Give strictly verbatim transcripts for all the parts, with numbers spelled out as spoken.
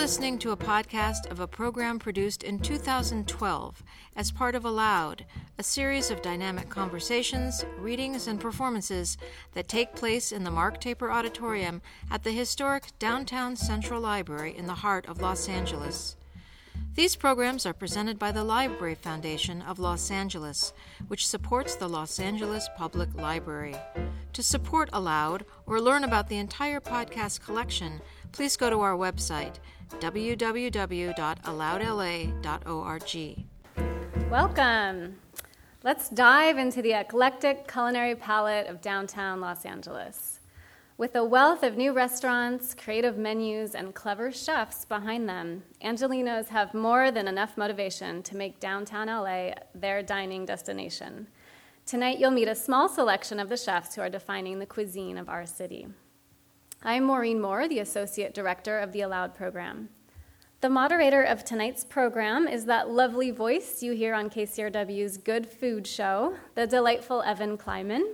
listening to a podcast of a program produced in two thousand twelve as part of Aloud, a series of dynamic conversations, readings, and performances that take place in the Mark Taper Auditorium at the historic Downtown Central Library in the heart of Los Angeles. These programs are presented by the Library Foundation of Los Angeles, which supports the Los Angeles Public Library. To support Aloud or learn about the entire podcast collection, please go to our website, w w w dot aloud l a dot org. Welcome. Let's dive into the eclectic culinary palette of downtown Los Angeles. With a wealth of new restaurants, creative menus, and clever chefs behind them, Angelinos have more than enough motivation to make downtown L A their dining destination. Tonight, you'll meet a small selection of the chefs who are defining the cuisine of our city. I'm Maureen Moore, the Associate Director of the Aloud program. The moderator of tonight's program is that lovely voice you hear on K C R W's Good Food Show, the delightful Evan Kleiman.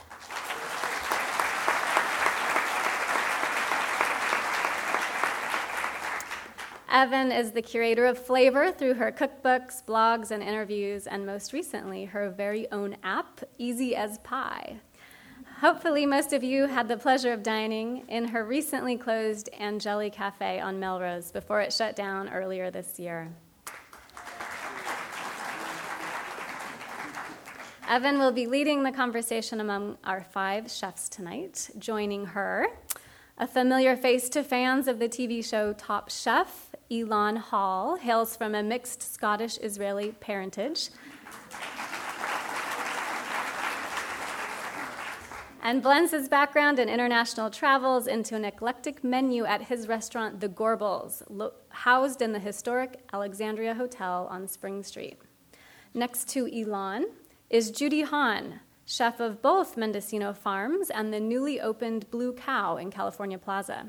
Evan is the curator of flavor through her cookbooks, blogs, and interviews, and most recently, her very own app, Easy as Pie. Hopefully, most of you had the pleasure of dining in her recently closed Angeli Cafe on Melrose before it shut down earlier this year. Evan will be leading the conversation among our five chefs tonight. Joining her, a familiar face to fans of the T V show Top Chef, Elan Hall, hails from a mixed Scottish-Israeli parentage and blends his background in international travels into an eclectic menu at his restaurant, The Gorbals, lo- housed in the historic Alexandria Hotel on Spring Street. Next to Elan is Judy Hahn, chef of both Mendocino Farms and the newly opened Blue Cow in California Plaza.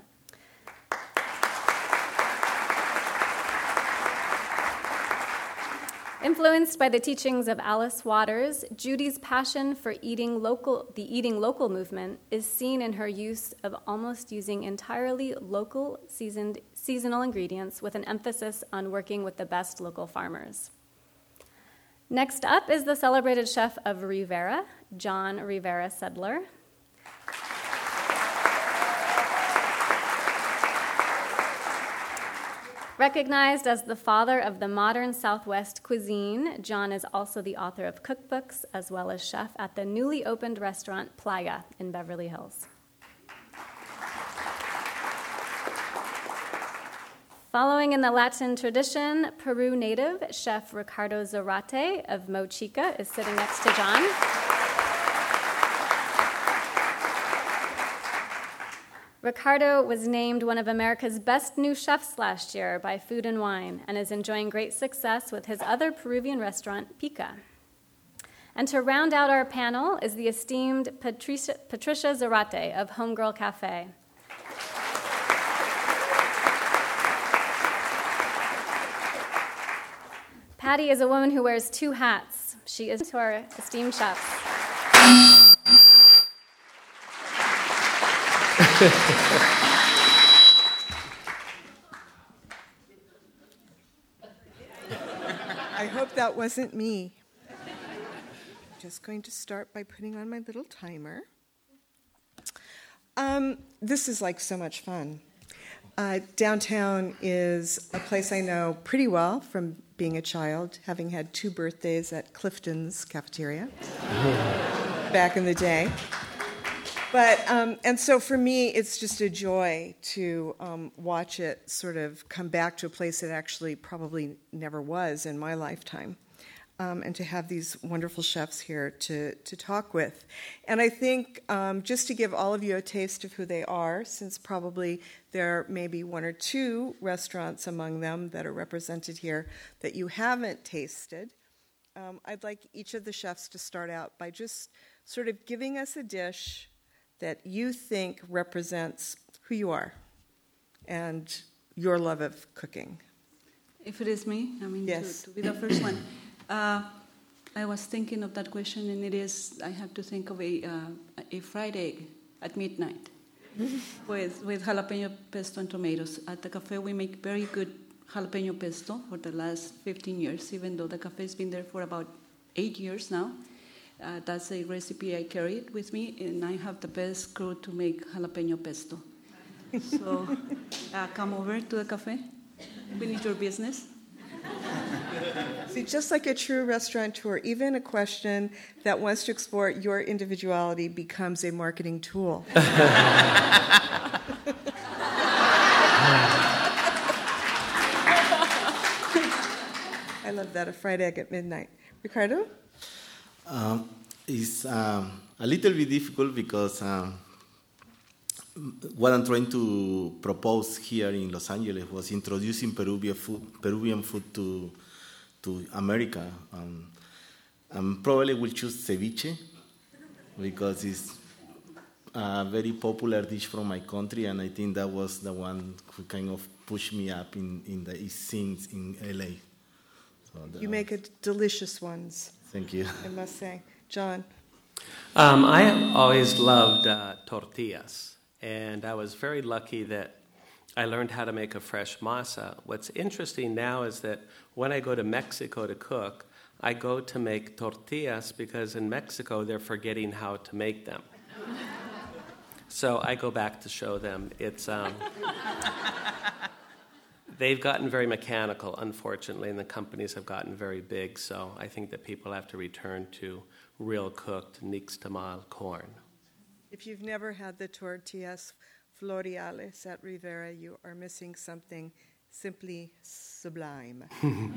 Influenced by the teachings of Alice Waters, Judy's passion for eating local, the eating local movement is seen in her use of almost using entirely local seasoned, seasonal ingredients with an emphasis on working with the best local farmers. Next up is the celebrated chef of Rivera, John Rivera Sedler. Recognized as the father of the modern Southwest cuisine, John is also the author of cookbooks as well as chef at the newly opened restaurant Playa in Beverly Hills. Following in the Latin tradition, Peru native chef Ricardo Zarate of Mochica is sitting next to John. Ricardo was named one of America's best new chefs last year by Food and Wine and is enjoying great success with his other Peruvian restaurant, Pica. And to round out our panel is the esteemed Patricia, Patricia Zarate of Homegirl Cafe. Patty is a woman who wears two hats. She is to our esteemed chefs. I hope that wasn't me. Just going to start by putting on my little timer. Um, this is like so much fun. Uh, downtown is a place I know pretty well from being a child, having had two birthdays at Clifton's cafeteria back in the day. But, um, and so for me, it's just a joy to um, watch it sort of come back to a place it actually probably never was in my lifetime, um, and to have these wonderful chefs here to, to talk with. And I think um, just to give all of you a taste of who they are, since probably there may be one or two restaurants among them that are represented here that you haven't tasted, um, I'd like each of the chefs to start out by just sort of giving us a dish that you think represents who you are and your love of cooking. If it is me, I mean, yes. to, to be the first one. Uh, I was thinking of that question, and it is, I have to think of a, uh, a fried egg at midnight. with, with jalapeno pesto and tomatoes. At the cafe, we make very good jalapeno pesto for the last fifteen years, even though the cafe's been there for about eight years now. Uh, that's a recipe I carried with me, and I have the best crew to make jalapeno pesto. So uh, come over to the cafe. We need your business. See, just like a true restaurateur, even a question that wants to explore your individuality becomes a marketing tool. I love that, a fried egg at midnight. Ricardo? Um, it's um, a little bit difficult because um, what I'm trying to propose here in Los Angeles was introducing Peruvian food, Peruvian food to to America. Um, and probably will choose ceviche because it's a very popular dish from my country, and I think that was the one who kind of pushed me up in, in the East scenes in L A. So you make a delicious ones. Thank you. I must say. John? Um, I have always loved uh, tortillas, and I was very lucky that I learned how to make a fresh masa. What's interesting now is that when I go to Mexico to cook, I go to make tortillas because in Mexico they're forgetting how to make them. So I go back to show them. It's um, they've gotten very mechanical, unfortunately, and the companies have gotten very big. So I think that people have to return to real cooked nixtamal corn. If you've never had the tortillas floreales at Rivera, you are missing something simply sublime.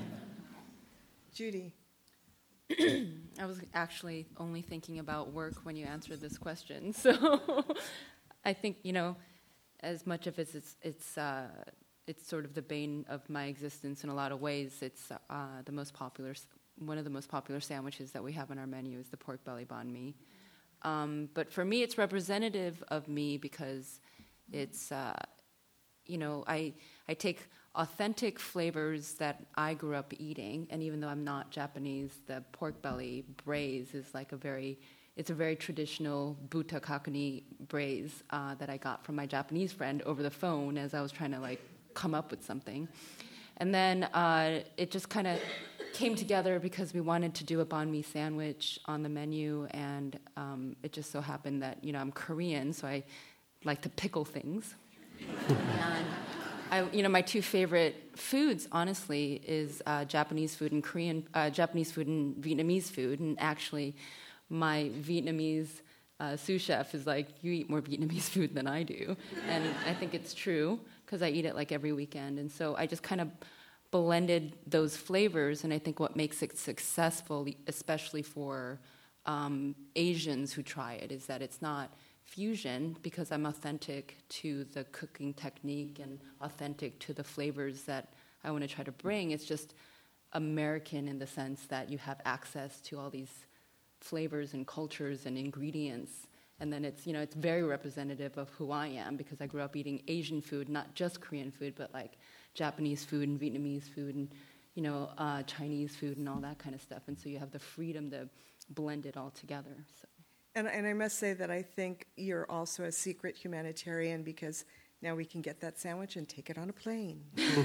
Judy? I was actually only thinking about work when you answered this question. So I think, you know, as much of it, it's it's uh, it's sort of the bane of my existence in a lot of ways. It's uh, the most popular, one of the most popular sandwiches that we have on our menu is the pork belly banh mi. Um, but for me, it's representative of me because it's, uh, you know, I I take authentic flavors that I grew up eating, and even though I'm not Japanese, the pork belly braise is like a very, it's a very traditional butakakuni braise uh, that I got from my Japanese friend over the phone as I was trying to like come up with something. And then uh, it just kind of came together because we wanted to do a banh mi sandwich on the menu, and um, it just so happened that, you know, I'm Korean, so I like to pickle things. And I, you know, my two favorite foods, honestly, is uh, Japanese food and Korean, uh, Japanese food and Vietnamese food. And actually, my Vietnamese uh, sous chef is like, you eat more Vietnamese food than I do. And I think it's true because I eat it like every weekend. And so I just kind of blended those flavors. And I think what makes it successful, especially for um, Asians who try it, is that it's not fusion, because I'm authentic to the cooking technique and authentic to the flavors that I want to try to bring. It's just American in the sense that you have access to all these flavors and cultures and ingredients. And then it's, you know, it's very representative of who I am because I grew up eating Asian food, not just Korean food, but like Japanese food and Vietnamese food and, you know, uh, Chinese food and all that kind of stuff. And so you have the freedom to blend it all together. So. And, and I must say that I think you're also a secret humanitarian because now we can get that sandwich and take it on a plane.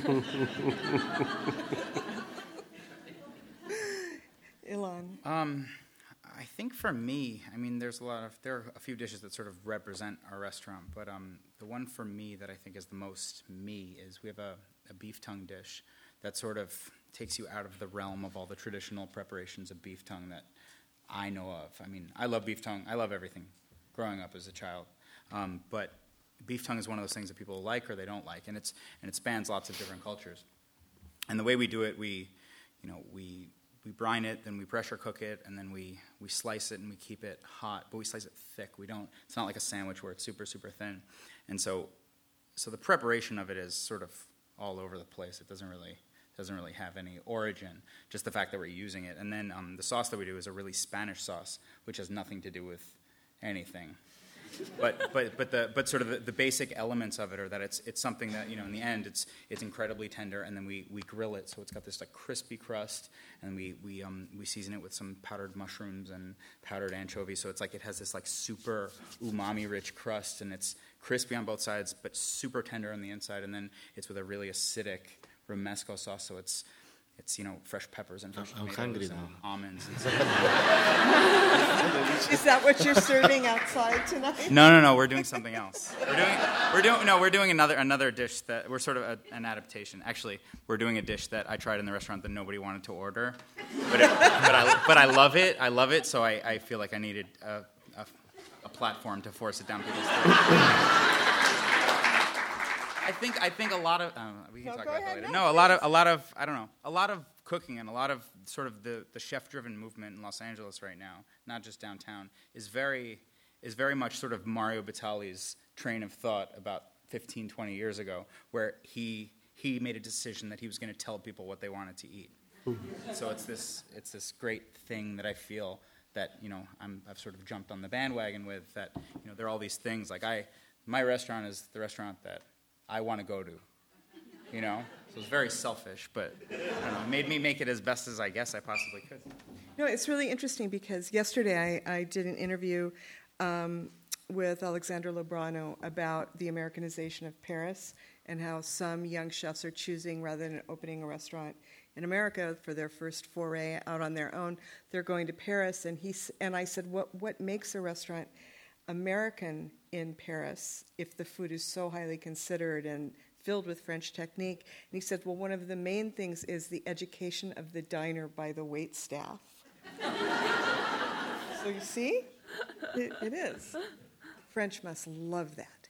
Ilan. Um, I think for me, I mean, there's a lot of, there are a few dishes that sort of represent our restaurant, but um, the one for me that I think is the most me is we have a, a beef tongue dish that sort of takes you out of the realm of all the traditional preparations of beef tongue that I know of. I mean, I love beef tongue. I love everything growing up as a child. Um, but beef tongue is one of those things that people like or they don't like, and it's and it spans lots of different cultures. And the way we do it, we, you know, we we brine it, then we pressure cook it, and then we, we slice it and we keep it hot, but we slice it thick. We don't. It's not like a sandwich where it's super super thin. And so, so the preparation of it is sort of all over the place. It doesn't really. doesn't really have any origin, just the fact that we're using it. And then um, the sauce that we do is a really Spanish sauce, which has nothing to do with anything. but but but the but sort of the, the basic elements of it are that it's it's something that, you know, in the end it's it's incredibly tender, and then we, we grill it, so it's got this like crispy crust, and we we um we season it with some powdered mushrooms and powdered anchovies, so it's like it has this like super umami rich crust, and it's crispy on both sides but super tender on the inside, and then it's with a really acidic romesco sauce, so it's It's, you know, fresh peppers and fresh I'm tomatoes hungry and now. almonds. And Is that what you're serving outside tonight? no, no, no. We're doing something else. We're doing, we're doing, no, we're doing another another dish that we're sort of a, an adaptation. Actually, we're doing a dish that I tried in the restaurant that nobody wanted to order, but it, but I but I love it. I love it. So I, I feel like I needed a, a, a platform to force it down people's throats. I think I think a lot of um, we can No, talk go about ahead, that later. no, No, a lot of a lot of I don't know a lot of cooking and a lot of sort of the, the chef-driven movement in Los Angeles right now, not just downtown, is very is very much sort of Mario Batali's train of thought about fifteen, twenty years ago, where he he made a decision that he was going to tell people what they wanted to eat. So it's this it's this great thing that I feel that, you know, I'm I've sort of jumped on the bandwagon with, that, you know, there are all these things like I my restaurant is the restaurant that I want to go to, you know? So it's very selfish, but I don't know, it made me make it as best as I guess I possibly could. No, it's really interesting because yesterday I, I did an interview um, with Alexandre Lebrano about the Americanization of Paris and how some young chefs are choosing, rather than opening a restaurant in America for their first foray out on their own, they're going to Paris. And he and I said, what what makes a restaurant American in Paris if the food is so highly considered and filled with French technique? And he said, well, one of the main things is the education of the diner by the wait staff. So you see, it, it is. French must love that.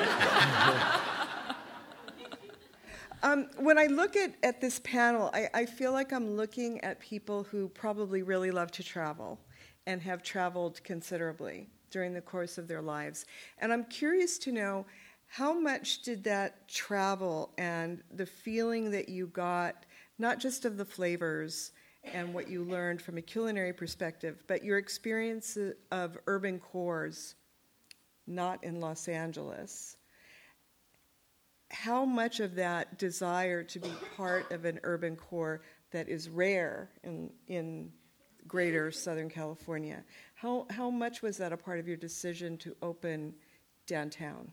um, when I look at, at this panel, I, I feel like I'm looking at people who probably really love to travel and have traveled considerably during the course of their lives. And I'm curious to know, how much did that travel and the feeling that you got, not just of the flavors and what you learned from a culinary perspective, but your experience of urban cores, not in Los Angeles, how much of that desire to be part of an urban core that is rare in in greater Southern California, how how much was that a part of your decision to open downtown?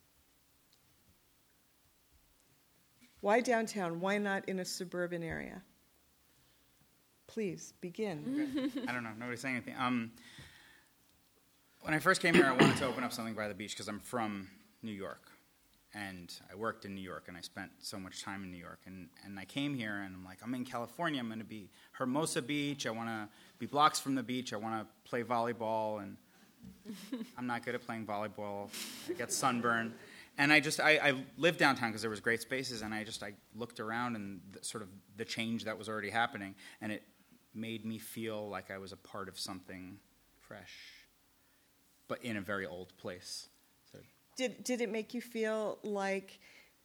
Why downtown? Why not in a suburban area? Please, begin. I don't know. Nobody's saying anything. Um, when I first came here, I wanted to open up something by the beach because I'm from New York. And I worked in New York, and I spent so much time in New York. And, and I came here, and I'm like, I'm in California. I'm going to be Hermosa Beach. I want to be blocks from the beach. I want to play volleyball. And I'm not good at playing volleyball. I get sunburned. And I just, I, I lived downtown because there was great spaces, and I just, I looked around and the, sort of the change that was already happening, and it made me feel like I was a part of something fresh, but in a very old place. So, Did did it make you feel like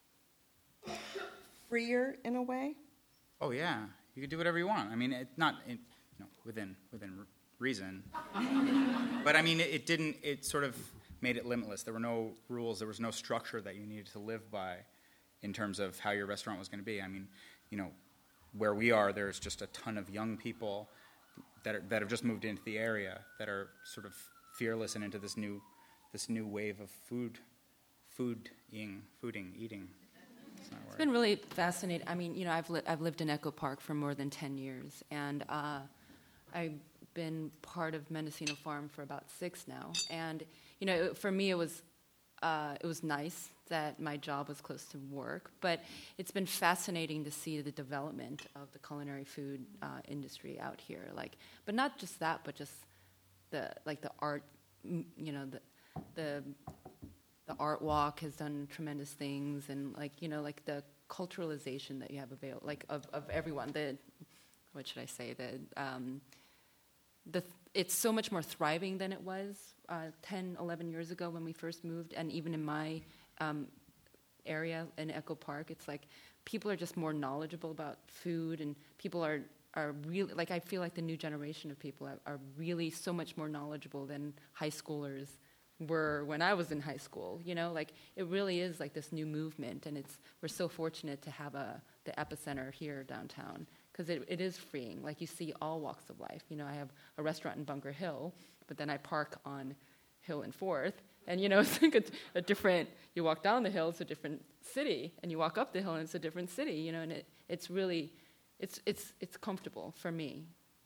freer in a way? oh yeah, you could do whatever you want. I mean, it, not in, you know, within within reason, but I mean, it, it didn't. It sort of made it limitless. There were no rules. There was no structure that you needed to live by in terms of how your restaurant was going to be. I mean, you know, where we are, there's just a ton of young people that are, that have just moved into the area that are sort of fearless and into this new this new wave of food, fooding, fooding, eating. It's not a It's word. been really fascinating. I mean, you know, I've li- I've lived in Echo Park for more than ten years, and uh, I've been part of Mendocino Farm for about six now. And you know, for me, it was uh, it was nice that my job was close to work, but it's been fascinating to see the development of the culinary food uh, industry out here. Like, but not just that, but just the like the art. m- You know, the the the art walk has done tremendous things, and like you know, like the culturalization that you have available, like of, of everyone. The what should I say? The um, the it's so much more thriving than it was uh, ten, eleven years ago when we first moved, and even in my um, area in Echo Park, it's like people are just more knowledgeable about food, and people are are really like I feel like the new generation of people are, are really so much more knowledgeable than high schoolers were when I was in high school. You know, like it really is like this new movement, and it's we're so fortunate to have a the epicenter here downtown because it, it is freeing. Like you see all walks of life. You know, I have a restaurant in Bunker Hill, but then I park on Hill and Fourth, and you know, it's like a, a different. You walk down the hill, it's a different city, and you walk up the hill, and it's a different city. You know, and it it's really, it's it's it's comfortable for me.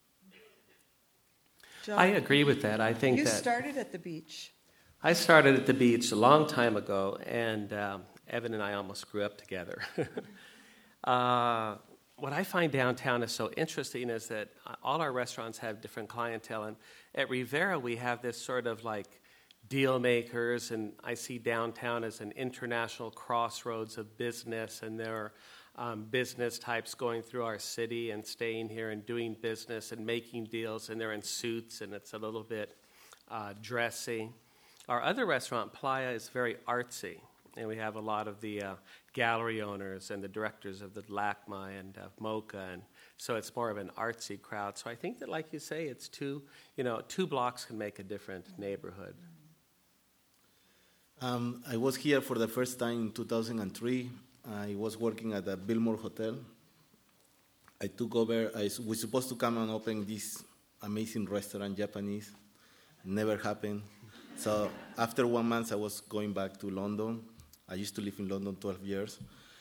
John, I agree with that. I think you that started at the beach. I started at the beach a long time ago, and um, Evan and I almost grew up together. uh, what I find downtown is so interesting is that all our restaurants have different clientele, and at Rivera we have this sort of like deal makers, and I see downtown as an international crossroads of business, and there are um, business types going through our city and staying here and doing business and making deals, and they're in suits, and it's a little bit uh, dressy. Our other restaurant, Playa, is very artsy, and we have a lot of the uh, gallery owners and the directors of the LACMA and uh, MoCA, and so it's more of an artsy crowd. So I think that, like you say, it's two, you know, two blocks can make a different neighborhood. Um, I was here for the first time in two thousand three. I was working at the Billmore Hotel. I took over. I was supposed to come and open this amazing restaurant, Japanese. Never happened. So after one month, I was going back to London. I used to live in London twelve years.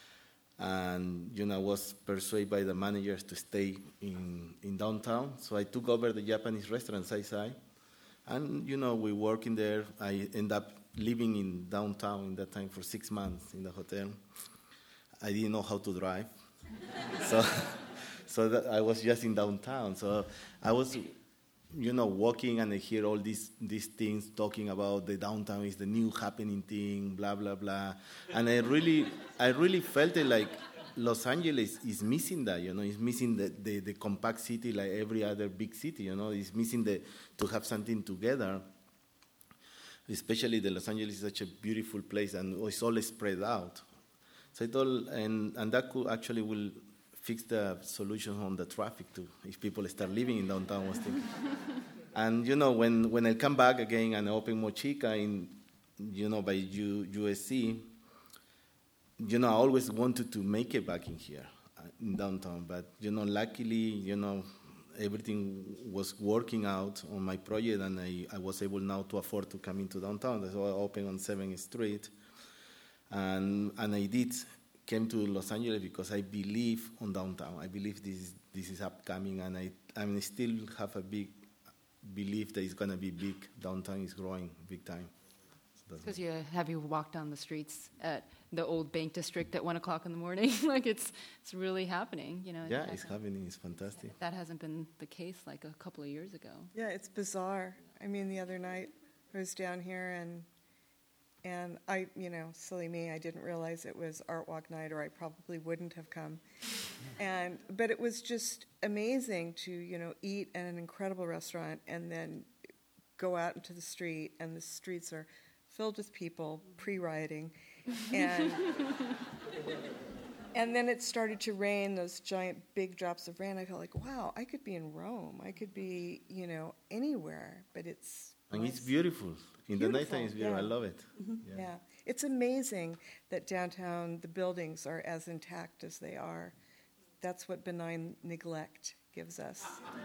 And, you know, I was persuaded by the managers to stay in, in downtown. So I took over the Japanese restaurant, Sai-Sai. And, you know, we work in there. I end up living in downtown in that time for six months in the hotel. I didn't know how to drive. so so that I was just in downtown. So I was, you know, walking and I hear all these these things talking about the downtown is the new happening thing, blah, blah, blah. And I really I really felt it like Los Angeles is missing that, you know, it's missing the, the, the compact city like every other big city, you know, it's missing the to have something together. Especially the Los Angeles is such a beautiful place and it's all spread out. So I thought, and, and that could actually will fix the solution on the traffic too, if people start living in downtown. Was thinking. And you know, when, when I come back again and I open Mochica in, you know, by U, USC, you know, I always wanted to make it back in here, uh, in downtown. But you know, luckily, you know, everything was working out on my project, and I, I was able now to afford to come into downtown. So I opened on seventh Street. And and I did came to Los Angeles because I believe on downtown. I believe this is, this is upcoming, and I I still have a big belief that it's going to be big. Downtown is growing big time. Because you have you walked down the streets at the old Bank District at one o'clock in the morning, like it's it's really happening, you know. Yeah, it's happening. It's fantastic. That hasn't been the case like a couple of years ago. Yeah, it's bizarre. I mean, the other night I was down here and. And I, you know, silly me, I didn't realize it was Art Walk night, or I probably wouldn't have come. And but it was just amazing to, you know, eat at an incredible restaurant and then go out into the street, and the streets are filled with people pre-rioting. And and then it started to rain, those giant big drops of rain. I felt like, wow, I could be in Rome. I could be, you know, anywhere, but it's And it's beautiful. In Beautiful, the nighttime, it's beautiful. yeah. I love it. Mm-hmm. Yeah. yeah, it's amazing that downtown, the buildings are as intact as they are. That's what benign neglect gives us.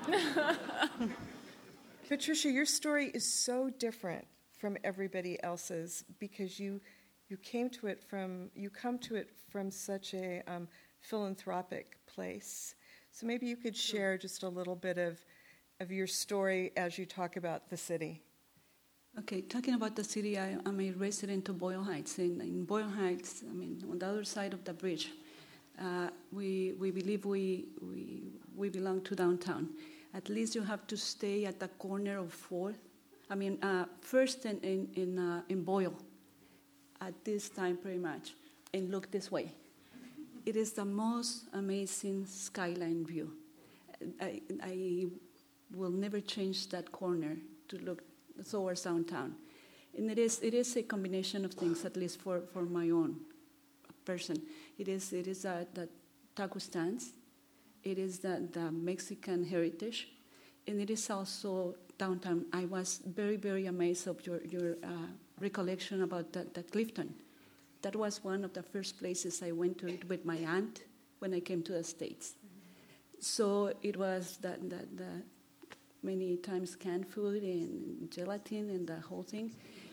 Patricia, your story is so different from everybody else's because you you came to it from you come to it from such a um, philanthropic place. So maybe you could share just a little bit of of your story as you talk about the city. Okay, talking about the city, I, I'm a resident of Boyle Heights. In, in Boyle Heights, I mean, on the other side of the bridge, uh, we we believe we, we we belong to downtown. At least you have to stay at the corner of Fourth. I mean, uh, First in in in, uh, in Boyle, at this time pretty much, and look this way. It is the most amazing skyline view. I, I will never change that corner to look towards downtown. And it is it is a combination of things, at least for, for my own person. It is it is uh, the taco stands, it is the, the Mexican heritage, and it is also downtown, I was very, very amazed of your, your uh, recollection about the, the Clifton. That was one of the first places I went to it with my aunt when I came to the States. Mm-hmm. So it was the, the, the many times canned food and gelatin and the whole thing.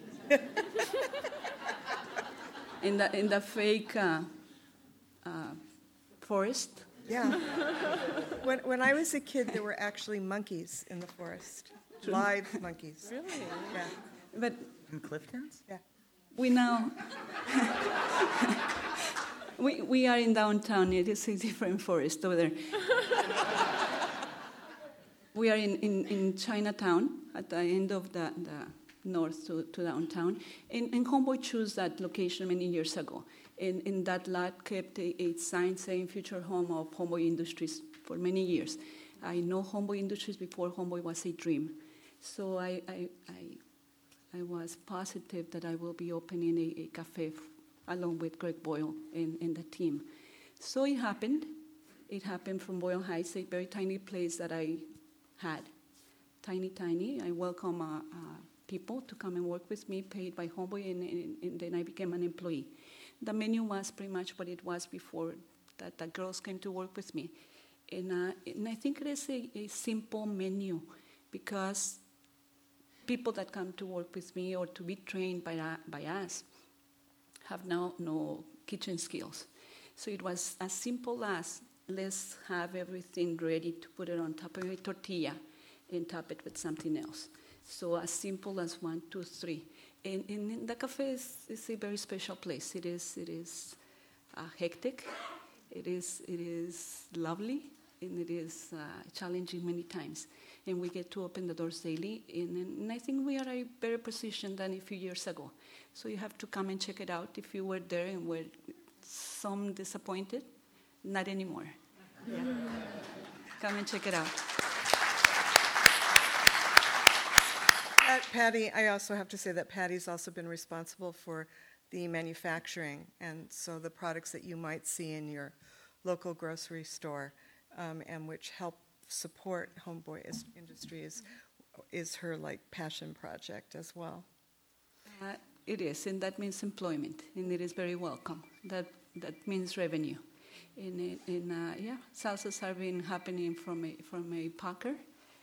in the in the fake uh, uh, forest. Yeah. when when I was a kid, there were actually monkeys in the forest, True. live monkeys. Really? Yeah. But in Clifton's? Yeah. We now we we are in downtown. It is a different forest over there. We are in, in, in Chinatown at the end of the, the north to, to downtown. And, and Homeboy chose that location many years ago. And, and that lot kept a, a sign saying future home of Homeboy Industries for many years. I know Homeboy Industries before Homeboy was a dream. So I, I, I, I was positive that I will be opening a, a cafe f- along with Greg Boyle and, and the team. So it happened. It happened from Boyle Heights, a very tiny place that I had. Tiny, tiny. I welcome uh, uh, people to come and work with me, paid by Homeboy, and, and, and then I became an employee. The menu was pretty much what it was before that the girls came to work with me. And, uh, and I think it is a, a simple menu because people that come to work with me or to be trained by, uh, by us have now no kitchen skills. So it was as simple as let's have everything ready to put it on top of a tortilla and top it with something else. So as simple as one, two, three. And, and the cafe is, is a very special place. It is it is uh, hectic. It is it is lovely, and it is uh, challenging many times. And we get to open the doors daily. And, and I think we are a better position than a few years ago. So you have to come and check it out. If you were there and were some disappointed, not anymore. Yeah. Come and check it out. Uh, Patty, I also have to say that Patty's also been responsible for the manufacturing, and so the products that you might see in your local grocery store um, and which help support Homeboy Industries is her like passion project as well. Uh, it is, and that means employment, and it is very welcome. That that means revenue. In, in uh, yeah, salsas have been happening from a from a Packer,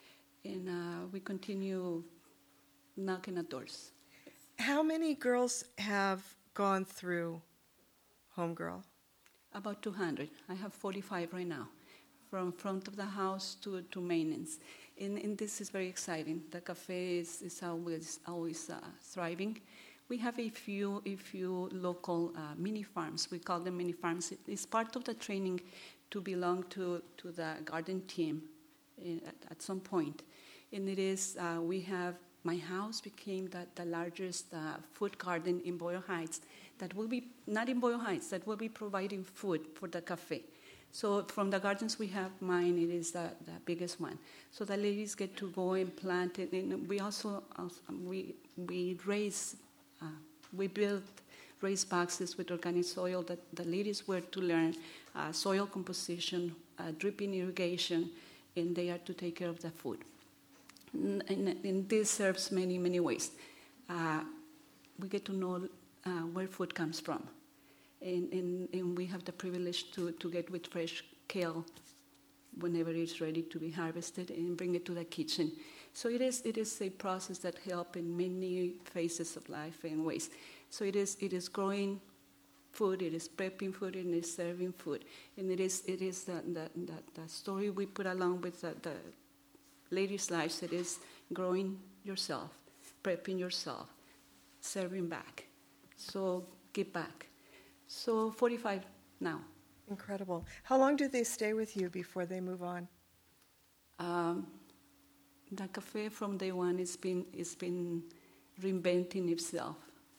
and uh, we continue knocking at doors. How many girls have gone through Homegirl? About two hundred. I have forty-five right now, from front of the house to, to maintenance. And, and this is very exciting. The cafe is, is always always uh, thriving. We have a few a few local uh, mini farms. We call them mini farms. It is part of the training to belong to, to the garden team in, at, at some point. And it is, uh, we have, my house became the, the largest uh, food garden in Boyle Heights that will be, not in Boyle Heights, that will be providing food for the cafe. So from the gardens we have, mine, it is the, the biggest one. So the ladies get to go and plant it. And we also, also we we raise Uh, we built raised boxes with organic soil that the ladies were to learn uh, soil composition, uh, dripping irrigation, and they are to take care of the food. And, and, and this serves many, many ways. Uh, we get to know uh, where food comes from. And, and, and we have the privilege to, to get with fresh kale whenever it's ready to be harvested and bring it to the kitchen. So it is it is a process that helps in many phases of life and ways. So it is it is growing food, it is prepping food, and it is serving food. And it is it is the the, the, the story we put along with the, the ladies' lives. It is growing yourself, prepping yourself, serving back. So give back. So forty-five now. Incredible. How long do they stay with you before they move on? Um, the cafe from day one has been it's been reinventing itself.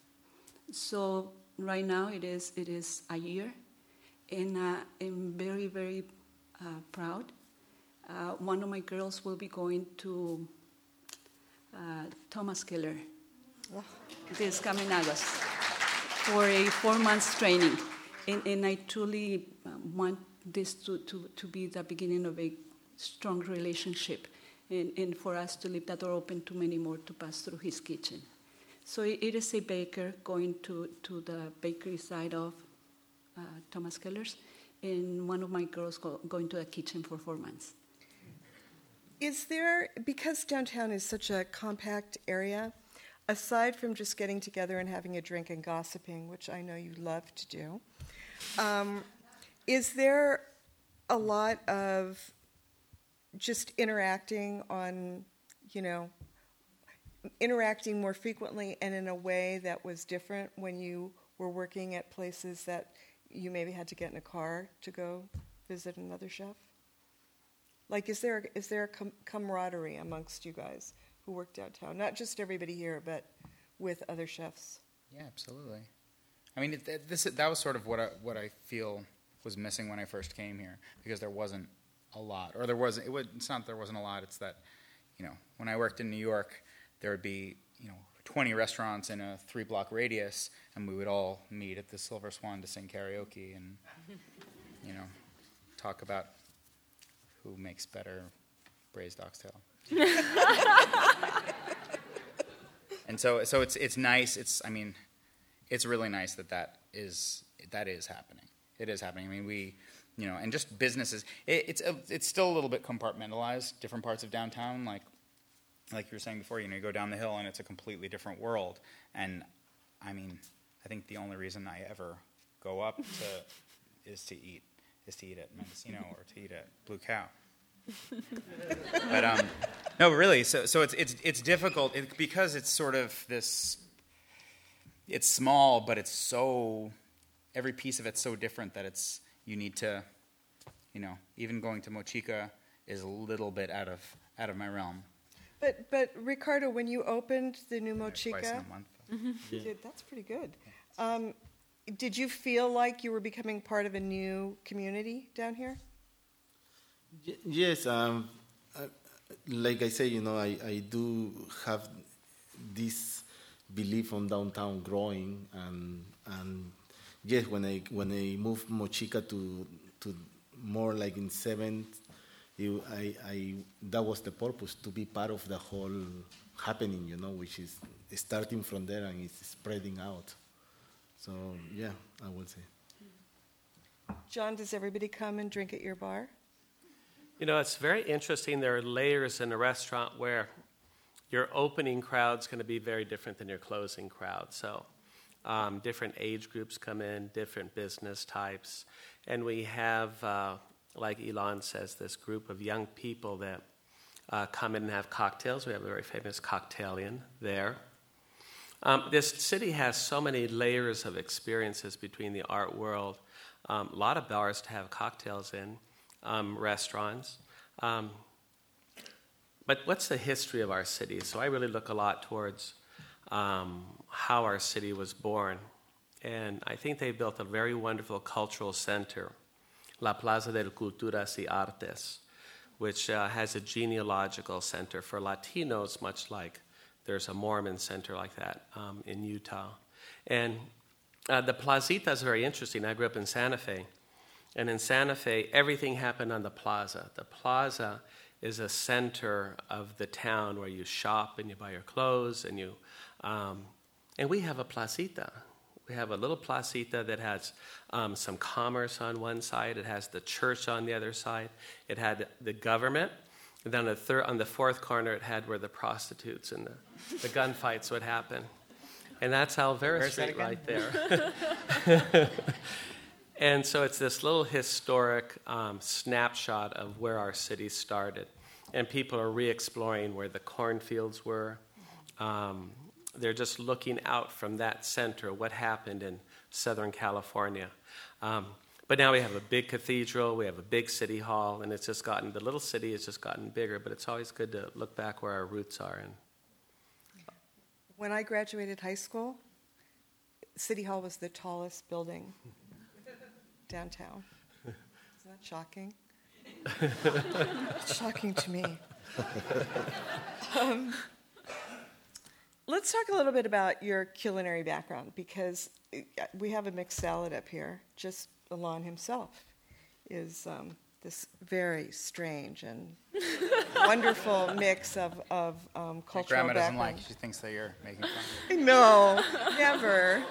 So right now it is it is a year, and uh, I'm very very uh, proud. Uh, one of my girls will be going to uh, Thomas Keller oh. this coming August for a four months training, and, and I truly want this to, to, to be the beginning of a strong relationship and, and for us to leave that door open to many more to pass through his kitchen. So it, it is a baker going to, to the bakery side of uh, Thomas Keller's, and one of my girls go, going to the kitchen for four months. Is there, because downtown is such a compact area, aside from just getting together and having a drink and gossiping, which I know you love to do, um, is there a lot of just interacting on, you know, interacting more frequently and in a way that was different when you were working at places that you maybe had to get in a car to go visit another chef? Like, is there is there a com- camaraderie amongst you guys who work downtown? Not just everybody here, but with other chefs. Yeah, absolutely. I mean, it, it, this that was sort of what I, what I feel was missing when I first came here, because there wasn't a lot, or there wasn't. It would, it's not that there wasn't a lot. It's that, you know, when I worked in New York, there would be, you know, twenty restaurants in a three-block radius, and we would all meet at the Silver Swan to sing karaoke and, you know, talk about who makes better braised oxtail. And so, so it's it's nice. It's I mean, it's really nice that that is that is happening. It is happening. I mean, we, you know, and just businesses. It, it's a, it's still a little bit compartmentalized. Different parts of downtown, like like you were saying before, you know, you go down the hill and it's a completely different world. And I mean, I think the only reason I ever go up to is to eat. is to eat at Mendocino or to eat at Blue Cow. But um, no, really. So so it's it's it's difficult it, because it's sort of this. It's small, but it's so. Every piece of it's so different that it's you need to, you know, even going to Mochica is a little bit out of out of my realm. But but Ricardo, when you opened the new Mochica, twice in a month. Mm-hmm. Yeah. Dude, that's pretty good. Um, Did you feel like you were becoming part of a new community down here? Y- yes, um, uh, like I say, you know, I, I do have this belief on downtown growing, and and yes, when I when I moved Mochica to to more like in seventh, it, I I that was the purpose, to be part of the whole happening, you know, which is starting from there and it's spreading out. So, yeah, I would say. John, does everybody come and drink at your bar? You know, it's very interesting. There are layers in a restaurant where your opening crowd's going to be very different than your closing crowd. So um, different age groups come in, different business types. And we have, uh, like Elon says, this group of young people that uh, come in and have cocktails. We have a very famous cocktailian there. Um, this city has so many layers of experiences between the art world. Um, a lot of bars to have cocktails in, um, restaurants. Um, but what's the history of our city? So I really look a lot towards um, how our city was born. And I think they built a very wonderful cultural center, La Plaza de Culturas y Artes, which uh, has a genealogical center for Latinos, much like there's a Mormon center like that um, in Utah. And uh, the Plazita is very interesting. I grew up in Santa Fe. And in Santa Fe, everything happened on the plaza. The plaza is a center of the town where you shop and you buy your clothes. And you, um, and we have a Plazita. We have a little Plazita that has um, some commerce on one side. It has the church on the other side. It had the government. And then on the, third, on the fourth corner, it had where the prostitutes and the, the gunfights would happen. And that's Alvera Street right there. And so it's this little historic um, snapshot of where our city started. And people are re-exploring where the cornfields were. Um, they're just looking out from that center, what happened in Southern California. Um, But now we have a big cathedral, we have a big city hall, and it's just gotten, the little city has just gotten bigger, but it's always good to look back where our roots are. And when I graduated high school, City Hall was the tallest building downtown. Isn't that shocking? It's shocking to me. um, let's talk a little bit about your culinary background, because we have a mixed salad up here. Just Alon himself is um, this very strange and wonderful mix of, of um, My cultural grandma doesn't background. like. She thinks that you're making fun. No, never.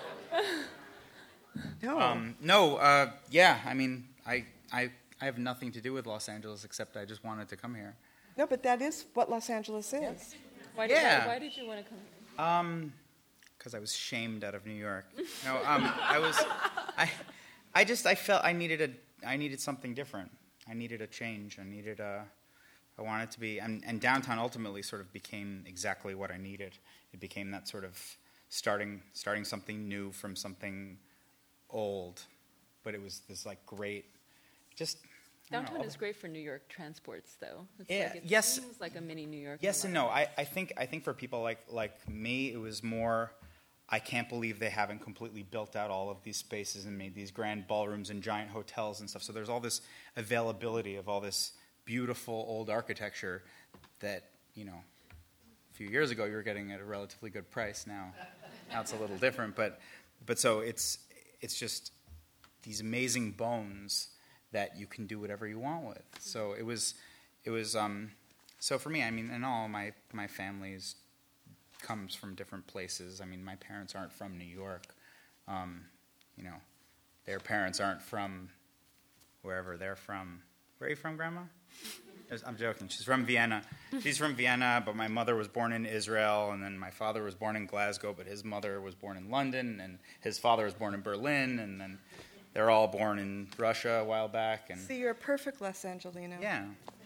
No. Um, no, uh, yeah, I mean, I, I, I have nothing to do with Los Angeles except I just wanted to come here. No, but that is what Los Angeles is. Why, Yeah. why, why did you want to come here? Um, because I was shamed out of New York. No, um, I was, I, I just, I felt I needed a, I needed something different. I needed a change. I needed a, I wanted to be, and, and downtown ultimately sort of became exactly what I needed. It became that sort of starting, starting something new from something old, but it was this like great, just. I don't know, Downtown is great for New York transports, though. It's Yeah, like, it yes. seems like a mini New York. Yes in and a no. lot. I, I think I think for people like like me, it was more. I can't believe they haven't completely built out all of these spaces and made these grand ballrooms and giant hotels and stuff. So there's all this availability of all this beautiful old architecture that, you know, a few years ago you were getting at a relatively good price. Now, now it's a little different. But but so it's it's just these amazing bones that you can do whatever you want with. So it was it was um, so for me, I mean, and all my my family's comes from different places. I mean, my parents aren't from New York. Um, you know, their parents aren't from wherever they're from. Where are you from, Grandma? I'm joking. She's from Vienna. She's from Vienna, but my mother was born in Israel, and then my father was born in Glasgow, but his mother was born in London, and his father was born in Berlin, and then they're all born in Russia a while back. And So you're a perfect Los Angelino. yeah.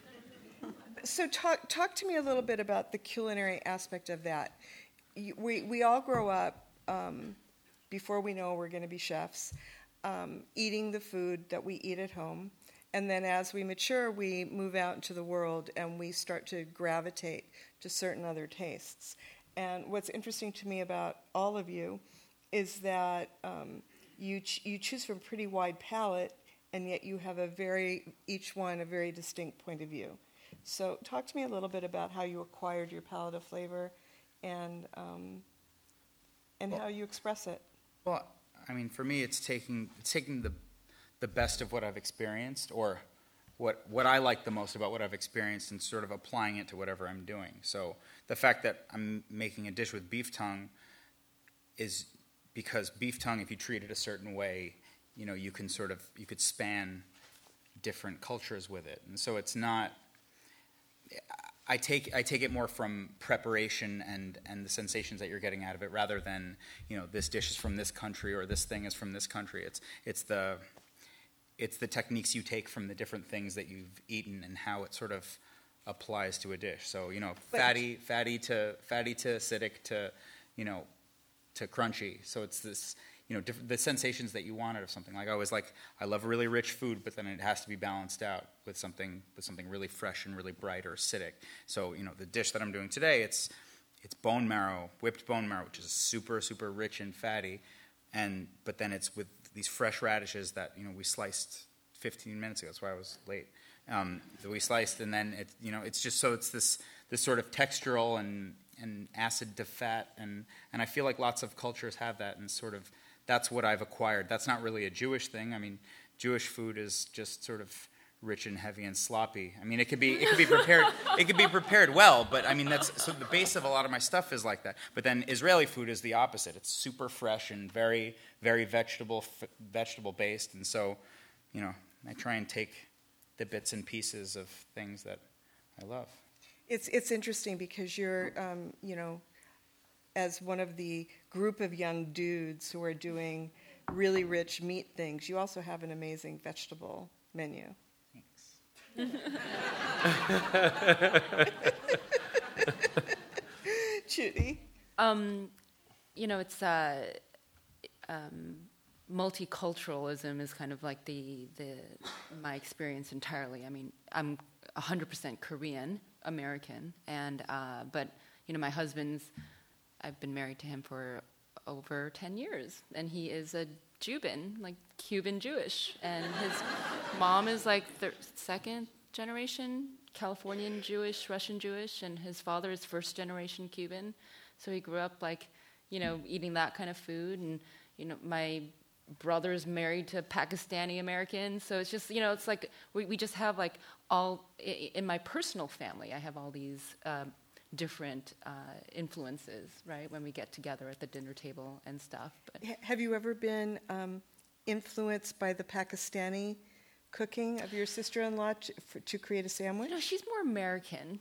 So talk talk to me a little bit about the culinary aspect of that. You, we we all grow up um, before we know we're going to be chefs, um, eating the food that we eat at home, and then as we mature, we move out into the world and we start to gravitate to certain other tastes. And what's interesting to me about all of you is that um, you ch- you choose from a pretty wide palette, and yet you have a very each one a very distinct point of view. So talk to me a little bit about how you acquired your palette of flavor and um, and Well- how you express it. Well, I mean, for me, it's taking it's taking the the best of what I've experienced, or what what I like the most about what I've experienced, and sort of applying it to whatever I'm doing. So the fact that I'm making a dish with beef tongue is because beef tongue, if you treat it a certain way, you know, you can sort of you could span different cultures with it, and so it's not. I take I take it more from preparation and, and the sensations that you're getting out of it, rather than, you know, this dish is from this country or this thing is from this country. It's it's the it's the techniques you take from the different things that you've eaten and how it sort of applies to a dish. So, you know, But- fatty fatty to fatty to acidic to, you know, to crunchy. So it's this, you know, diff- the sensations that you want out of something. Like I always like, I love really rich food, but then it has to be balanced out with something with something really fresh and really bright or acidic. So, you know, the dish that I'm doing today, it's it's bone marrow, whipped bone marrow, which is super super rich and fatty, and but then it's with these fresh radishes that, you know, we sliced fifteen minutes ago. That's why I was late. Um, that we sliced, and then it, you know, it's just so it's this this sort of textural and and acid to fat, and and I feel like lots of cultures have that, and sort of. That's what I've acquired. That's not really a Jewish thing. I mean, Jewish food is just sort of rich and heavy and sloppy. I mean, it could be it could be prepared it could be prepared well, but I mean that's so the base of a lot of my stuff is like that. But then Israeli food is the opposite. It's super fresh and very very vegetable f- vegetable based, and so, you know, I try and take the bits and pieces of things that I love. It's it's interesting because you're um, you know, as one of the group of young dudes who are doing really rich meat things, you also have an amazing vegetable menu. Thanks. Judy? Um, you know, it's uh, um, multiculturalism is kind of like the the my experience entirely. I mean, I'm one hundred percent Korean American, and uh, but you know, my husband's. I've been married to him for over ten years, and he is a Cuban, like Cuban Jewish, and his mom is like third, second generation Californian Jewish, Russian Jewish, and his father is first generation Cuban. So he grew up like, you know, eating that kind of food, and you know, my brothers married to Pakistani Americans. So it's just, you know, it's like we, we just have like all, I- in my personal family, I have all these um, different uh, influences, right, when we get together at the dinner table and stuff. But H- Have you ever been um, influenced by the Pakistani cooking of your sister-in-law to, for, to create a sandwich? no, she's more American.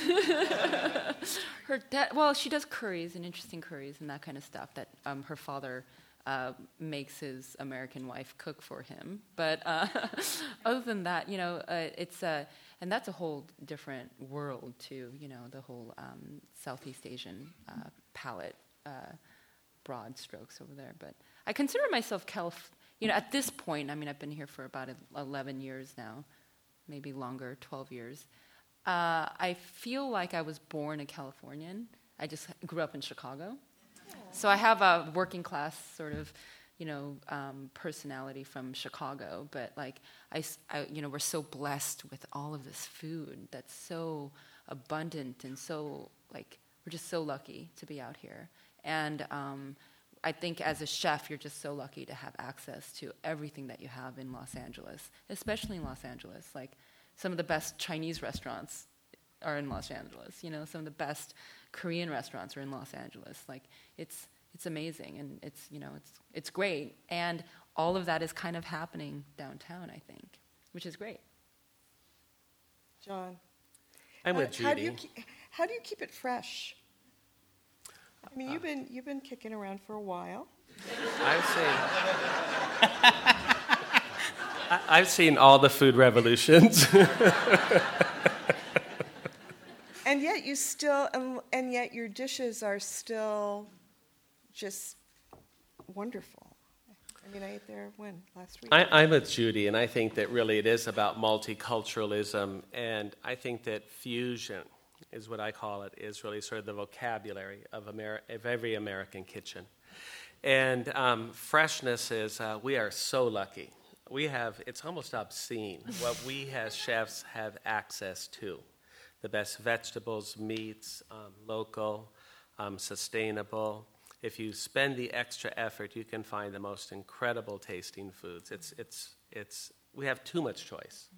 Her dad, well, she does curries and interesting curries and that kind of stuff that um, her father uh, makes his American wife cook for him. But uh, other than that, you know, uh, it's a, and that's a whole different world too. You know, the whole um, Southeast Asian uh, palate, uh, broad strokes over there. But I consider myself Calif. You know, at this point, I mean, I've been here for about eleven years now, maybe longer, twelve years. Uh, I feel like I was born a Californian. I just grew up in Chicago. So I have a working class sort of, you know, um, personality from Chicago. But, like, I, I, you know, we're so blessed with all of this food that's so abundant and so, like, we're just so lucky to be out here. And um I think as a chef, you're just so lucky to have access to everything that you have in Los Angeles, especially in Los Angeles. Like, some of the best Chinese restaurants are in Los Angeles. You know, some of the best Korean restaurants are in Los Angeles. Like, it's it's amazing, and it's, you know, it's it's great. And all of that is kind of happening downtown, I think, which is great. John? I'm how, with Judy. How do you keep, how do you keep it fresh? I mean, you've been you've been kicking around for a while. I've seen, I- I've seen all the food revolutions. And yet you still, and, and yet your dishes are still just wonderful. I mean, I ate there when last week. I, I'm with Judy, and I think that really it is about multiculturalism, and I think that fusion is what I call it, is really sort of the vocabulary of, Ameri- of every American kitchen. And um, freshness is, uh, we are so lucky. We have, it's almost obscene what we as chefs have access to. The best vegetables, meats, um, local, um, sustainable. If you spend the extra effort, you can find the most incredible tasting foods. It's, it's, it's, we have too much choice.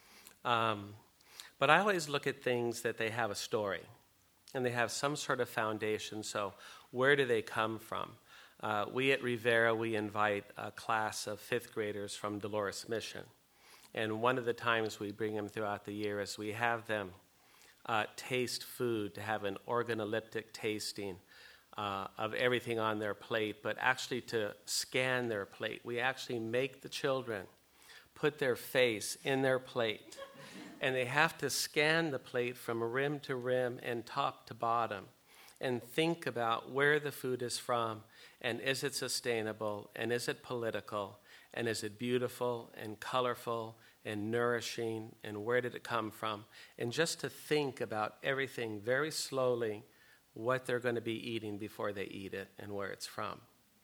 Um, But I always look at things that they have a story, and they have some sort of foundation. So where do they come from? Uh, we at Rivera, we invite a class of fifth graders from Dolores Mission. And one of the times we bring them throughout the year is we have them uh, taste food, to have an organoleptic tasting uh, of everything on their plate, but actually to scan their plate. We actually make the children put their face in their plate, and they have to scan the plate from rim to rim and top to bottom and think about where the food is from, and is it sustainable, and is it political, and is it beautiful and colorful and nourishing, and where did it come from? And just to think about everything very slowly, what they're going to be eating before they eat it and where it's from.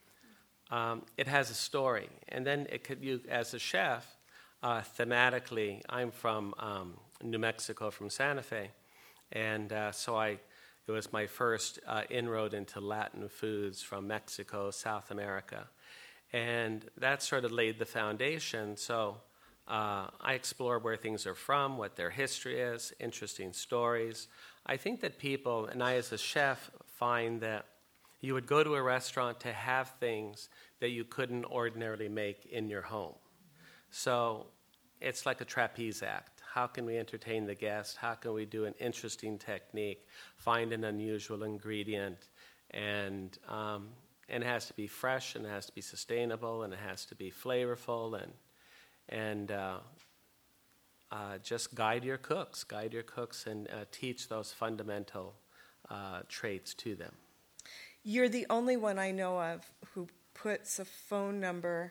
Um, it has a story. And then it could, you, as a chef, Uh, thematically, I'm from um, New Mexico, from Santa Fe, and uh, so I, it was my first uh, inroad into Latin foods from Mexico, South America, and that sort of laid the foundation. So uh, I explore where things are from, what their history is, interesting stories. I think that people, and I as a chef, find that you would go to a restaurant to have things that you couldn't ordinarily make in your home. So it's like a trapeze act. How can we entertain the guest? How can we do an interesting technique, find an unusual ingredient, and um, and it has to be fresh, and it has to be sustainable, and it has to be flavorful, and and uh, uh, just guide your cooks, guide your cooks, and uh, teach those fundamental uh, traits to them. You're the only one I know of who puts a phone number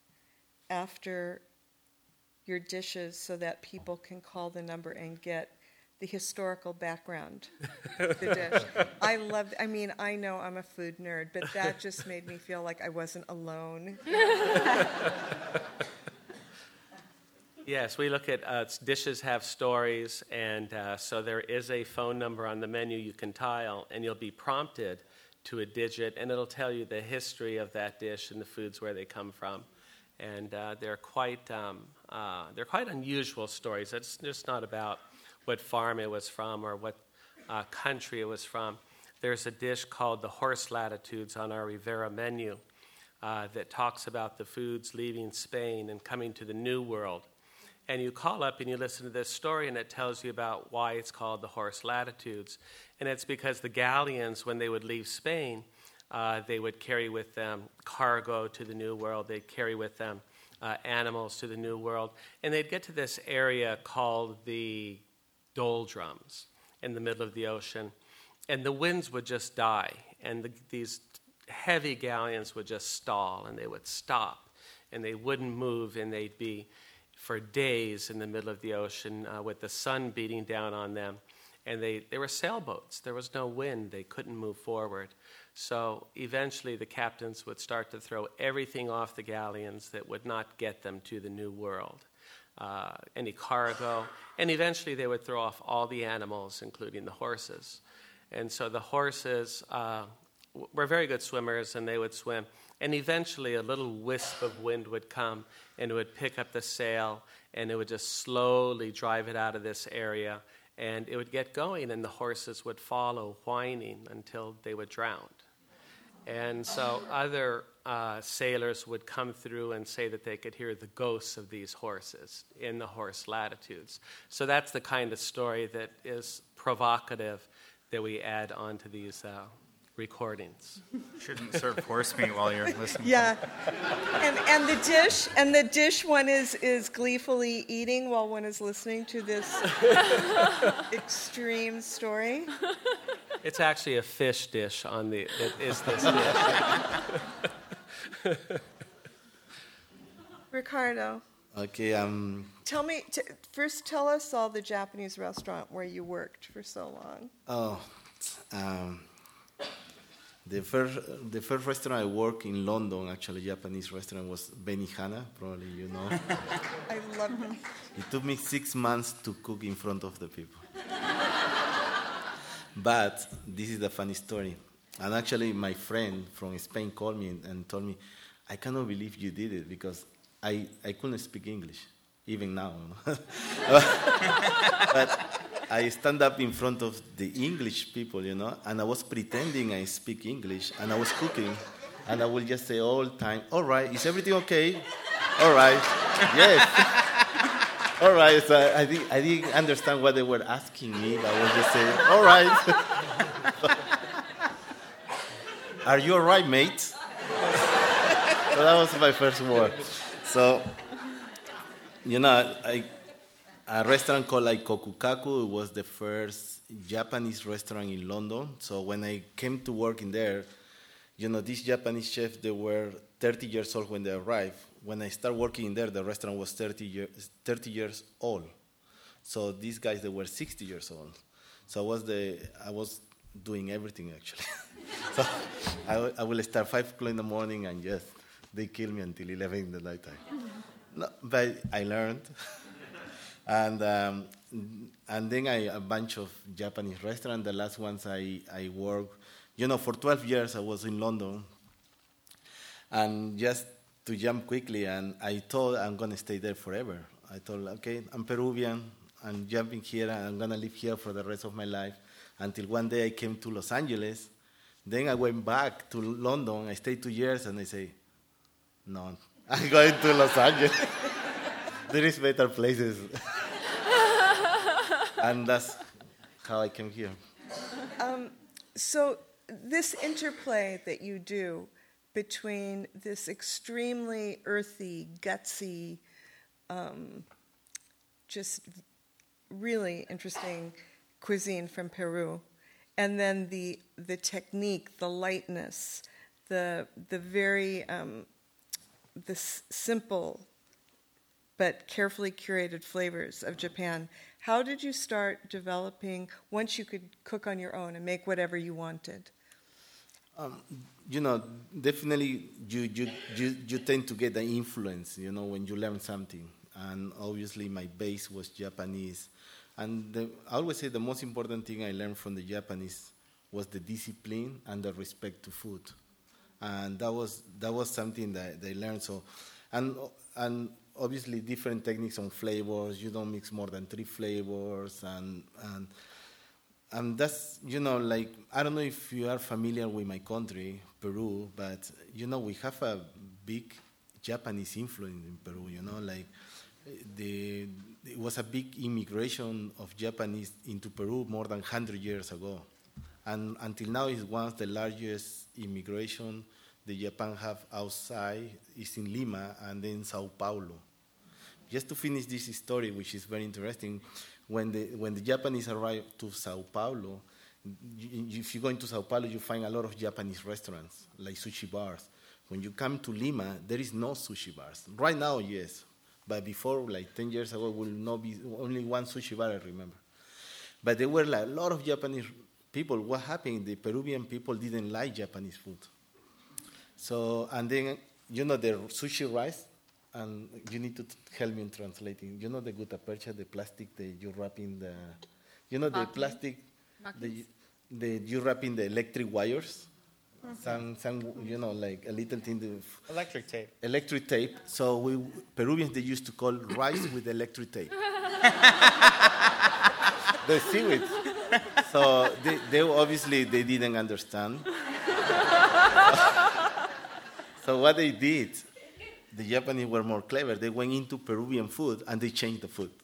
after your dishes so that people can call the number and get the historical background of the dish. I love, I mean, I know I'm a food nerd, but that just made me feel like I wasn't alone. Yes, we look at uh, dishes have stories, and uh, so there is a phone number on the menu you can dial, and you'll be prompted to a digit, and it'll tell you the history of that dish and the foods where they come from. And uh, they're quite um, uh, they're quite unusual stories. It's just not about what farm it was from or what uh, country it was from. There's a dish called the horse latitudes on our Rivera menu uh, that talks about the foods leaving Spain and coming to the New World. And you call up and you listen to this story, and it tells you about why it's called the horse latitudes. And it's because the galleons, when they would leave Spain, uh, they would carry with them cargo to the New World. They'd carry with them uh, animals to the New World. And they'd get to this area called the doldrums in the middle of the ocean. And the winds would just die. And the, these heavy galleons would just stall, and they would stop. And they wouldn't move, and they'd be for days in the middle of the ocean uh, with the sun beating down on them. And they, they were sailboats. There was no wind. They couldn't move forward. So eventually the captains would start to throw everything off the galleons that would not get them to the New World, uh, any cargo. And eventually they would throw off all the animals, including the horses. And so the horses uh, were very good swimmers, and they would swim. And eventually a little wisp of wind would come, and it would pick up the sail, and it would just slowly drive it out of this area. And it would get going, and the horses would follow, whining, until they were drowned. And so other uh, sailors would come through and say that they could hear the ghosts of these horses in the horse latitudes. So that's the kind of story that is provocative that we add onto these uh, recordings. Shouldn't serve horse meat while you're listening. Yeah, and and the dish and the dish one is is gleefully eating while one is listening to this extreme story. It's actually a fish dish on the. It is this dish. Ricardo. Okay. Um. Tell me t- first. Tell us all the Japanese restaurant where you worked for so long. Oh. Um. The first, the first restaurant I worked in London, actually Japanese restaurant, was Benihana, probably you know. I love it. It took me six months to cook in front of the people. But this is the funny story. And actually my friend from Spain called me and, and told me, I cannot believe you did it because I, I couldn't speak English, even now. But I stand up in front of the English people, you know, and I was pretending I speak English, and I was cooking, and I will just say all the time, all right, is everything okay? All right, yes. All right, so I, did, I didn't understand what they were asking me, but I was just saying, all right. Are you all right, mate? So that was my first word. So, you know, I... A restaurant called like Kokukaku. It was the first Japanese restaurant in London. So when I came to work in there, you know, these Japanese chefs, they were thirty years old when they arrived. When I started working in there, the restaurant was thirty years, thirty years old. So these guys, they were sixty years old. So I was the, I was doing everything actually. So I, I will start five o'clock in the morning, and yes, they kill me until eleven in the nighttime. No, but I learned. And um, and then I a bunch of Japanese restaurants. The last ones I, I worked, you know, for twelve years I was in London. And just to jump quickly, and I thought I'm going to stay there forever. I thought, okay, I'm Peruvian, I'm jumping here, and I'm going to live here for the rest of my life. Until one day I came to Los Angeles. Then I went back to London. I stayed two years, and I say, no, I'm going to Los Angeles. There is better places. And that's how I came here. Um, so this interplay that you do between this extremely earthy, gutsy, um, just really interesting cuisine from Peru, and then the the technique, the lightness, the the very um, the s- simple but carefully curated flavors of Japan. How did you start developing, once you could cook on your own and make whatever you wanted? Um, you know, definitely you, you, you, you tend to get the influence, you know, when you learn something. And obviously my base was Japanese. And the, I always say the most important thing I learned from the Japanese was the discipline and the respect to food. And that was that was something that they learned. So, and and obviously different techniques on flavors. You don't mix more than three flavors, and and and that's, you know, like, I don't know if you are familiar with my country, Peru, but you know we have a big Japanese influence in Peru. You know, like the it was a big immigration of Japanese into Peru more than one hundred years ago. And until now, it's one of the largest immigration the Japan have outside is in Lima and then Sao Paulo. Just to finish this story, which is very interesting, when the when the Japanese arrived to Sao Paulo, you, if you go into Sao Paulo, you find a lot of Japanese restaurants, like sushi bars. When you come to Lima, there is no sushi bars. Right now, yes. But before, like ten years ago, will not be only one sushi bar, I remember. But there were like a lot of Japanese people. What happened? The Peruvian people didn't like Japanese food. So, and then, you know, the sushi rice, and you need to t- help me in translating. You know the gutta percha, the plastic that you wrap in the, you know, the Maki. plastic, the, the you wrap in the electric wires. Mm-hmm. Some, some, you know, like a little thing. The f- Electric tape. Electric tape. So we Peruvians, they used to call rice with electric tape. The seaweed. So they, they obviously they didn't understand. So what they did, the Japanese were more clever. They went into Peruvian food and they changed the food.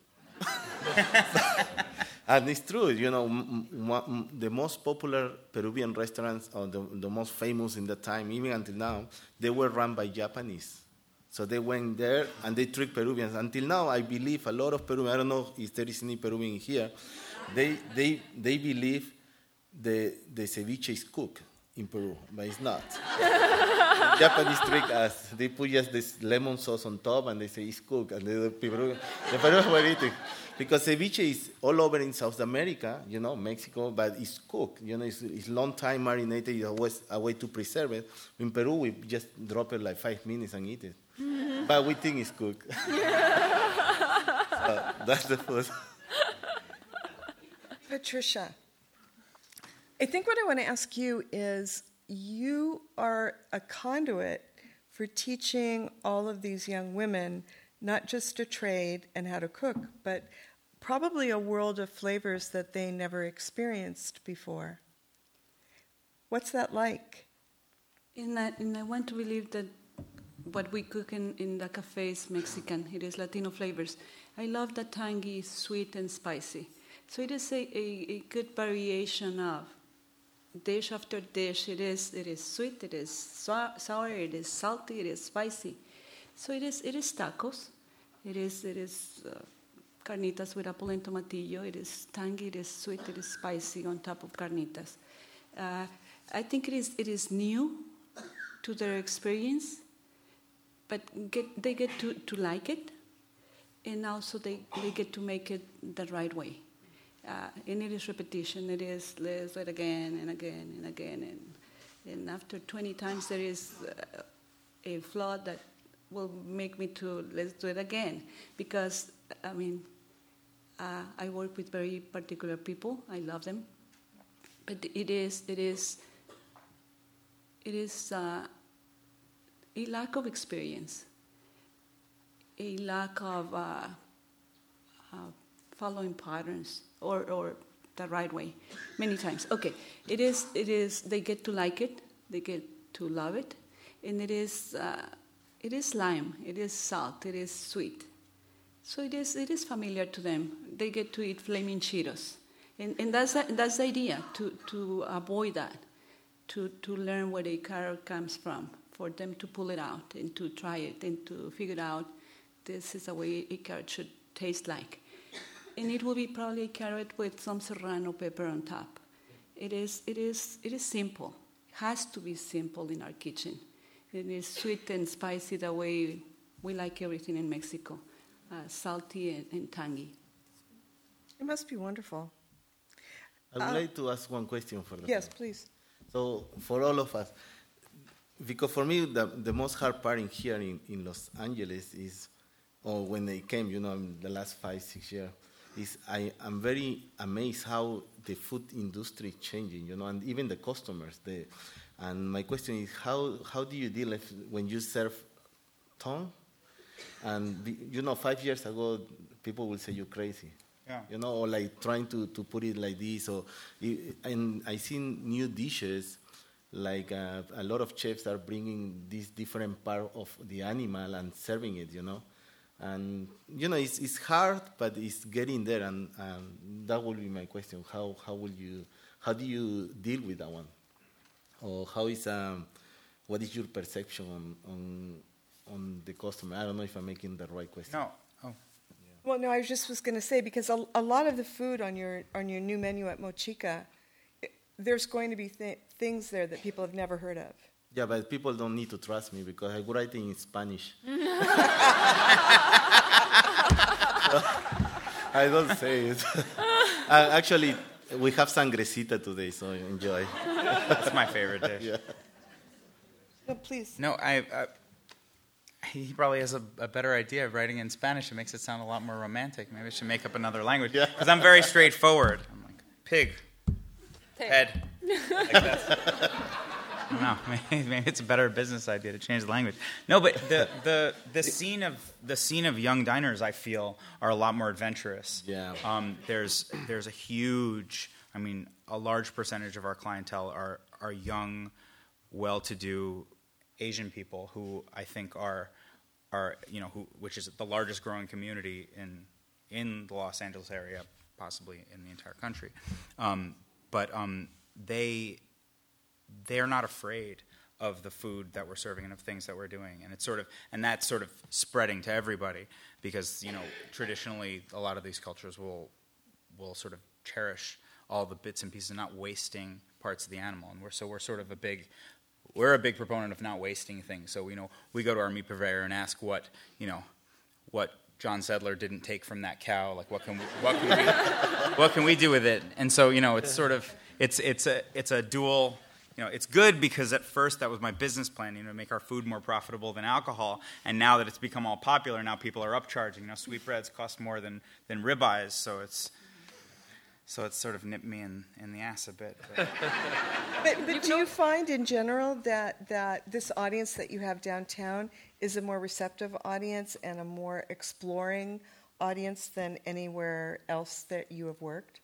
And it's true, you know, m- m- m- the most popular Peruvian restaurants, or the, the most famous in the time, even until now, they were run by Japanese. So they went there and they tricked Peruvians. Until now, I believe a lot of Peruvians, I don't know if there is any Peruvian here, they they they believe the the ceviche is cooked in Peru, but it's not. The Japanese trick us. They put just this lemon sauce on top and they say it's cooked. And the Peruvians, the Peruvians were eating. Because ceviche is all over in South America, you know, Mexico, but it's cooked. You know, it's, it's long time marinated. It's always a way to preserve it. In Peru, we just drop it like five minutes and eat it. But we think it's cooked. So that's the food. Patricia, I think what I want to ask you is, you are a conduit for teaching all of these young women not just a trade and how to cook, but probably a world of flavors that they never experienced before. What's that like? And I, and I want to believe that what we cook in, in the cafe is Mexican. It is Latino flavors. I love the tangy, sweet, and spicy. So it is a, a, a good variation of dish after dish. It is it is sweet, it is sour, sour, it is salty, it is spicy. So it is it is tacos. It is it is uh, carnitas with apple and tomatillo. It is tangy, it is sweet, it is spicy on top of carnitas. Uh, I think it is it is new to their experience, but get, they get to, to like it, and also they, they get to make it the right way. Uh, and it is repetition. It is let's do it again and again and again, and and after twenty times there is uh, a flaw that will make me to let's do it again, because I mean uh, I work with very particular people. I love them, but it is it is it is uh, a lack of experience, a lack of uh, uh, following patterns or or the right way many times. Okay, it is it is they get to like it, they get to love it, and it is uh, it is lime, it is salt, it is sweet. So it is it is familiar to them. They get to eat flaming Cheetos, and and that's the, that's the idea, to to avoid that, to to learn where a carrot comes from, for them to pull it out and to try it and to figure out this is the way a carrot should taste like. And it will be probably a carrot with some serrano pepper on top. It is, it is, it is simple. It has to be simple in our kitchen. It is sweet and spicy the way we like everything in Mexico, uh, salty and, and tangy. It must be wonderful. I would Uh, like to ask one question for the Yes, panel. please. So for all of us, because for me the, the most hard part in here in, in Los Angeles is, or when they came, you know, in the last five, six years, is I am very amazed how the food industry is changing, you know, and even the customers. The, and my question is, how how do you deal if, when you serve tongue? And be, you know, five years ago, people will say you're crazy. Yeah. You know, or like trying to, to put it like this. Or, and I seen new dishes, like uh, a lot of chefs are bringing this different part of the animal and serving it, you know. And, you know, it's it's hard, but it's getting there. And um, that will be my question. How how will you, how do you deal with that one? Or how is, um, what is your perception on, on, on the customer? I don't know if I'm making the right question. No. Oh. Well, no, I just was going to say, because a, a lot of the food on your on your new menu at Mochica, it, there's going to be th- things there that people have never heard of. Yeah, but people don't need to trust me because I write in Spanish. I don't say it. uh, actually, we have sangrecita today, so enjoy. That's my favorite dish. Yeah. No, please. No, I... I He probably has a, a better idea of writing in Spanish. It makes it sound a lot more romantic. Maybe I should make up another language. Because I'm very straightforward. I'm like, pig, Pig. head. Like that. I don't know. Maybe, maybe it's a better business idea to change the language. No, but the, the, the, scene of, the scene of young diners, I feel, are a lot more adventurous. Yeah. Um, there's, there's a huge, I mean, a large percentage of our clientele are, are young, well-to-do Asian people who I think are, are you know, who which is the largest growing community in in the Los Angeles area, possibly in the entire country. Um, but um, they they're not afraid of the food that we're serving and of things that we're doing, and it's sort of and that's sort of spreading to everybody because you know traditionally a lot of these cultures will will sort of cherish all the bits and pieces and not wasting parts of the animal, and we're so we're sort of a big We're a big proponent of not wasting things. So, you know, we go to our meat purveyor and ask what, you know, what John Sedler didn't take from that cow. Like, what can we, what can we, what can we do with it? And so, you know, it's sort of, it's it's a it's a dual, you know, it's good because at first that was my business plan, you know, to make our food more profitable than alcohol. And now that it's become all popular, now people are upcharging. You know, sweetbreads cost more than than ribeyes, so it's. So it's sort of nipped me in, in the ass a bit. But, but, but do you find in general that, that this audience that you have downtown is a more receptive audience and a more exploring audience than anywhere else that you have worked?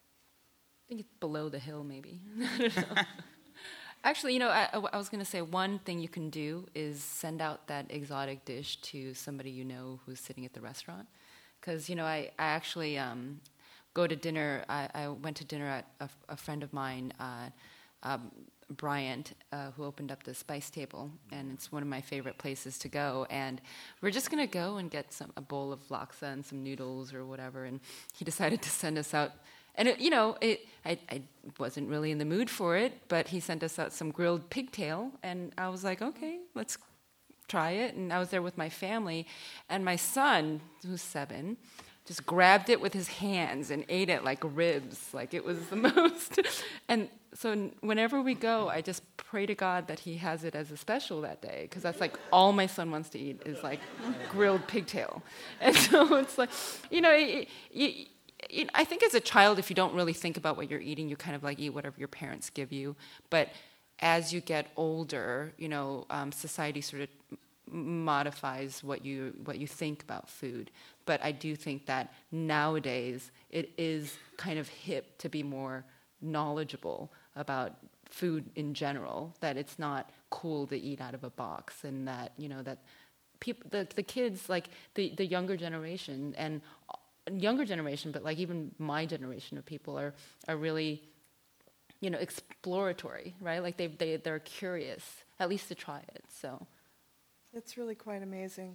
I think it's below the hill, maybe. I don't know. Actually, you know, I, I was going to say one thing you can do is send out that exotic dish to somebody you know who's sitting at the restaurant. Because, you know, I, I actually... Um, go to dinner. I, I went to dinner at a, a friend of mine, uh, um, Bryant, uh, who opened up the Spice Table, and it's one of my favorite places to go. And we're just gonna go and get some a bowl of laksa and some noodles or whatever. And he decided to send us out. And it, you know, it, I, I wasn't really in the mood for it, but he sent us out some grilled pigtail, and I was like, okay, let's try it. And I was there with my family, and my son, who's seven, just grabbed it with his hands and ate it like ribs. Like it was the most. And so whenever we go, I just pray to God that he has it as a special that day, because that's like all my son wants to eat is like grilled pigtail. And so it's like, you know, it, it, it, I think as a child, if you don't really think about what you're eating, you kind of like eat whatever your parents give you. But as you get older, you know, um, society sort of modifies what you what you think about food. But I do think that nowadays it is kind of hip to be more knowledgeable about food in general, that it's not cool to eat out of a box, and that, you know, that people, the, the kids, like the, the younger generation and younger generation, but like even my generation of people are, are really, you know, exploratory, right? Like they, they, they're curious, at least to try it, so. That's really quite amazing.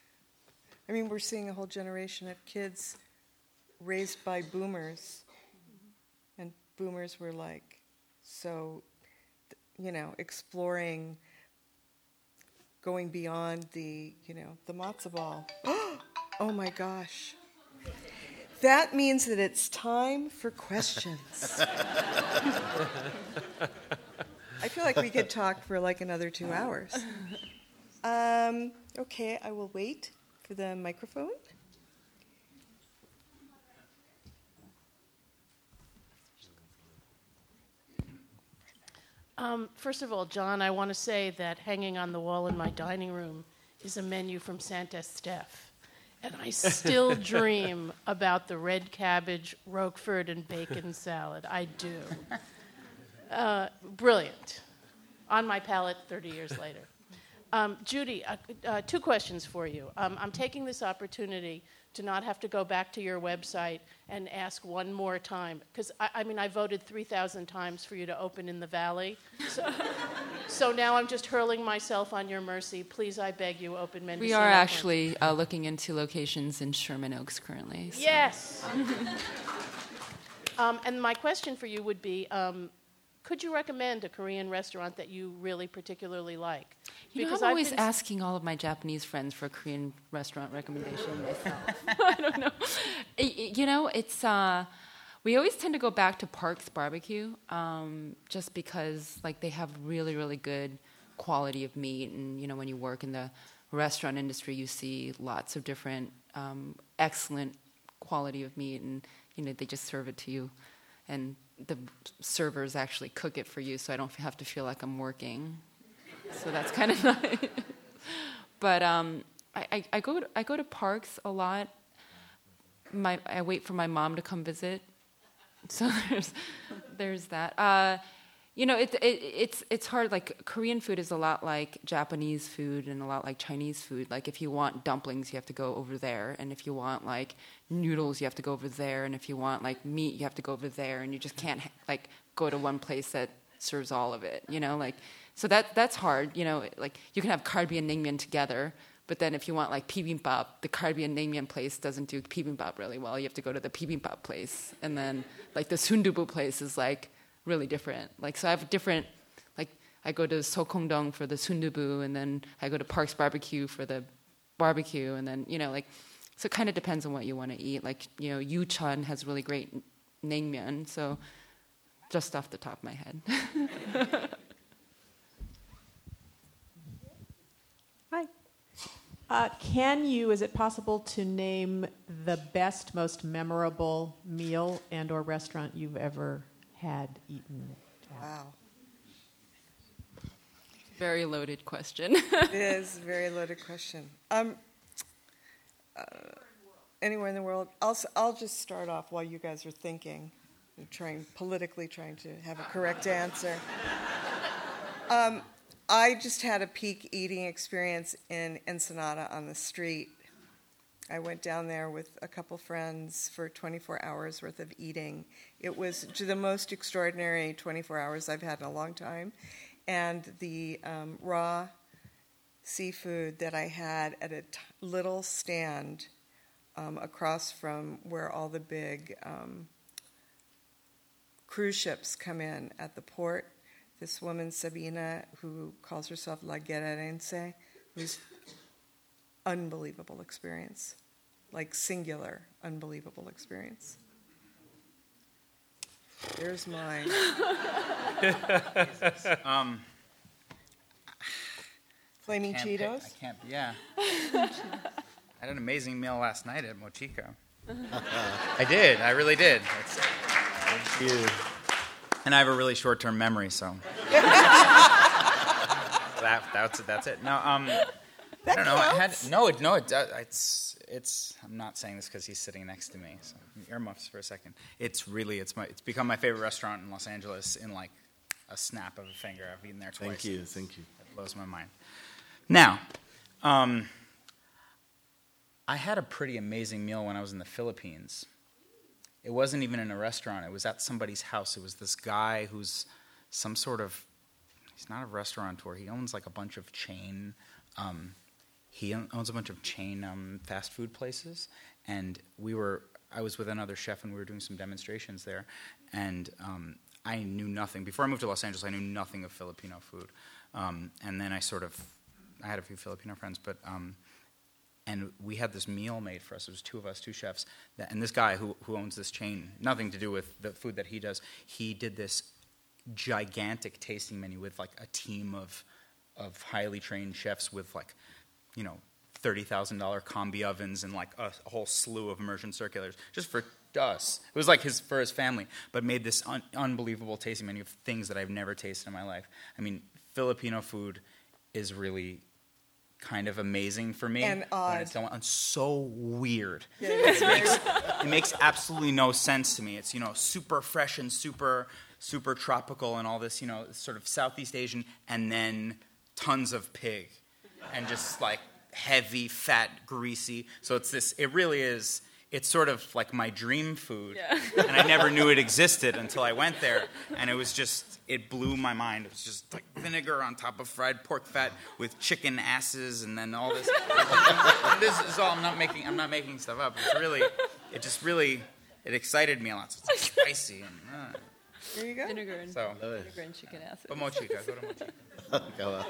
I mean, we're seeing a whole generation of kids raised by boomers, and boomers were like, so, you know, exploring, going beyond the, you know, the matzo ball. Oh my gosh. That means that it's time for questions. I feel like we could talk for like another two hours. Um, okay, I will wait for the microphone. Um, first of all, John, I want to say that hanging on the wall in my dining room is a menu from Saint Estèphe. And I still dream about the red cabbage, Roquefort, and bacon salad. I do. Uh, brilliant. On my palate thirty years later. Um, Judy, uh, uh, two questions for you. Um, I'm taking this opportunity to not have to go back to your website and ask one more time. Because, I, I mean, I voted three thousand times for you to open in the Valley. So, so now I'm just hurling myself on your mercy. Please, I beg you, open Mendocino. We are actually uh, looking into locations in Sherman Oaks currently. So. Yes. um, and my question for you would be, um, could you recommend a Korean restaurant that you really particularly like? You Because know, I'm I've always been asking all of my Japanese friends for a Korean restaurant recommendation myself. I don't know. Y- You know, it's uh, we always tend to go back to Parks Barbecue, um, just because like they have really, really good quality of meat, and you know, when you work in the restaurant industry, you see lots of different um, excellent quality of meat, and you know, they just serve it to you, and the servers actually cook it for you, so I don't have to feel like I'm working. So that's kind of nice. But um, I, I, I go to, I go to Parks a lot. My I wait for my mom to come visit. So there's there's that. Uh, you know, it, it it's it's hard. Like Korean food is a lot like Japanese food and a lot like Chinese food. Like if you want dumplings, you have to go over there, and if you want like noodles, you have to go over there, and if you want like meat, you have to go over there, and you just can't like go to one place that serves all of it. You know, like so that that's hard. You know, like you can have kalbi and naengmyeon together, but then if you want like bibimbap, the kalbi and naengmyeon place doesn't do bibimbap really well. You have to go to the bibimbap place, and then like the sundubu place is like really different. Like, so I have different, like, I go to Sokongdong for the sundubu, and then I go to Parks Barbecue for the barbecue, and then, you know, like, so it kind of depends on what you want to eat. Like, you know, Yuchun has really great naengmyeon, so just off the top of my head. Hi. Uh, can you, is it possible to name the best, most memorable meal and or restaurant you've ever had eaten at? Wow. Very loaded question. It is a very loaded question. Um, uh, anywhere in the world. I'll, I'll just start off while you guys are thinking, and trying politically trying to have a correct answer. Um, I just had a peak eating experience in Ensenada on the street. I went down there with a couple friends for twenty-four hours worth of eating. It was the most extraordinary twenty-four hours I've had in a long time. And the um, raw seafood that I had at a t- little stand um, across from where all the big um, cruise ships come in at the port. This woman, Sabina, who calls herself La Guerrerense, who's unbelievable experience. Like singular, unbelievable experience. There's mine. um, Flaming can't Cheetos? Pick, I can't, yeah. I had an amazing meal last night at Mochico. I did, I really did. It's, Thank you. And I have a really short-term memory, so. that, that's, that's it. No, um, I don't know. I had, no, it, no, it, uh, it's, it's. I'm not saying this because he's sitting next to me. So earmuffs for a second. It's really, it's my, it's become my favorite restaurant in Los Angeles in like a snap of a finger. I've eaten there twice. Thank you, thank you. It blows my mind. Now, um, I had a pretty amazing meal when I was in the Philippines. It wasn't even in a restaurant. It was at somebody's house. It was this guy who's some sort of, he's not a restaurateur. He owns like a bunch of chain, um, he owns a bunch of chain um, fast food places. And we were, I was with another chef and we were doing some demonstrations there. And um, I knew nothing. Before I moved to Los Angeles, I knew nothing of Filipino food. Um, and then I sort of, I had a few Filipino friends, but, um, and we had this meal made for us. It was two of us, two chefs. That, and this guy who, who owns this chain, nothing to do with the food that he does, he did this gigantic tasting menu with like a team of of highly trained chefs with like, you know, thirty thousand dollars combi ovens and like a, a whole slew of immersion circulars, just for us. It was like his for his family, but made this un- unbelievable tasting menu of things that I've never tasted in my life. I mean, Filipino food is really kind of amazing for me. And odd. When it's done, and so weird. Yeah, yeah. It, makes, it makes absolutely no sense to me. It's, you know, super fresh and super, super tropical and all this, you know, sort of Southeast Asian, and then tons of pig. And just like heavy, fat, greasy. So it's this, it really is, it's sort of like my dream food. Yeah. And I never knew it existed until I went there. And it was just, it blew my mind. It was just like vinegar on top of fried pork fat with chicken asses and then all this. And this is all, I'm not making, I'm not making stuff up. It's really, it just really, it excited me a lot. So it's like spicy. And, uh. There you go. Vinegar and, So. vinegar and chicken acid. But Mochica, go to Mochica.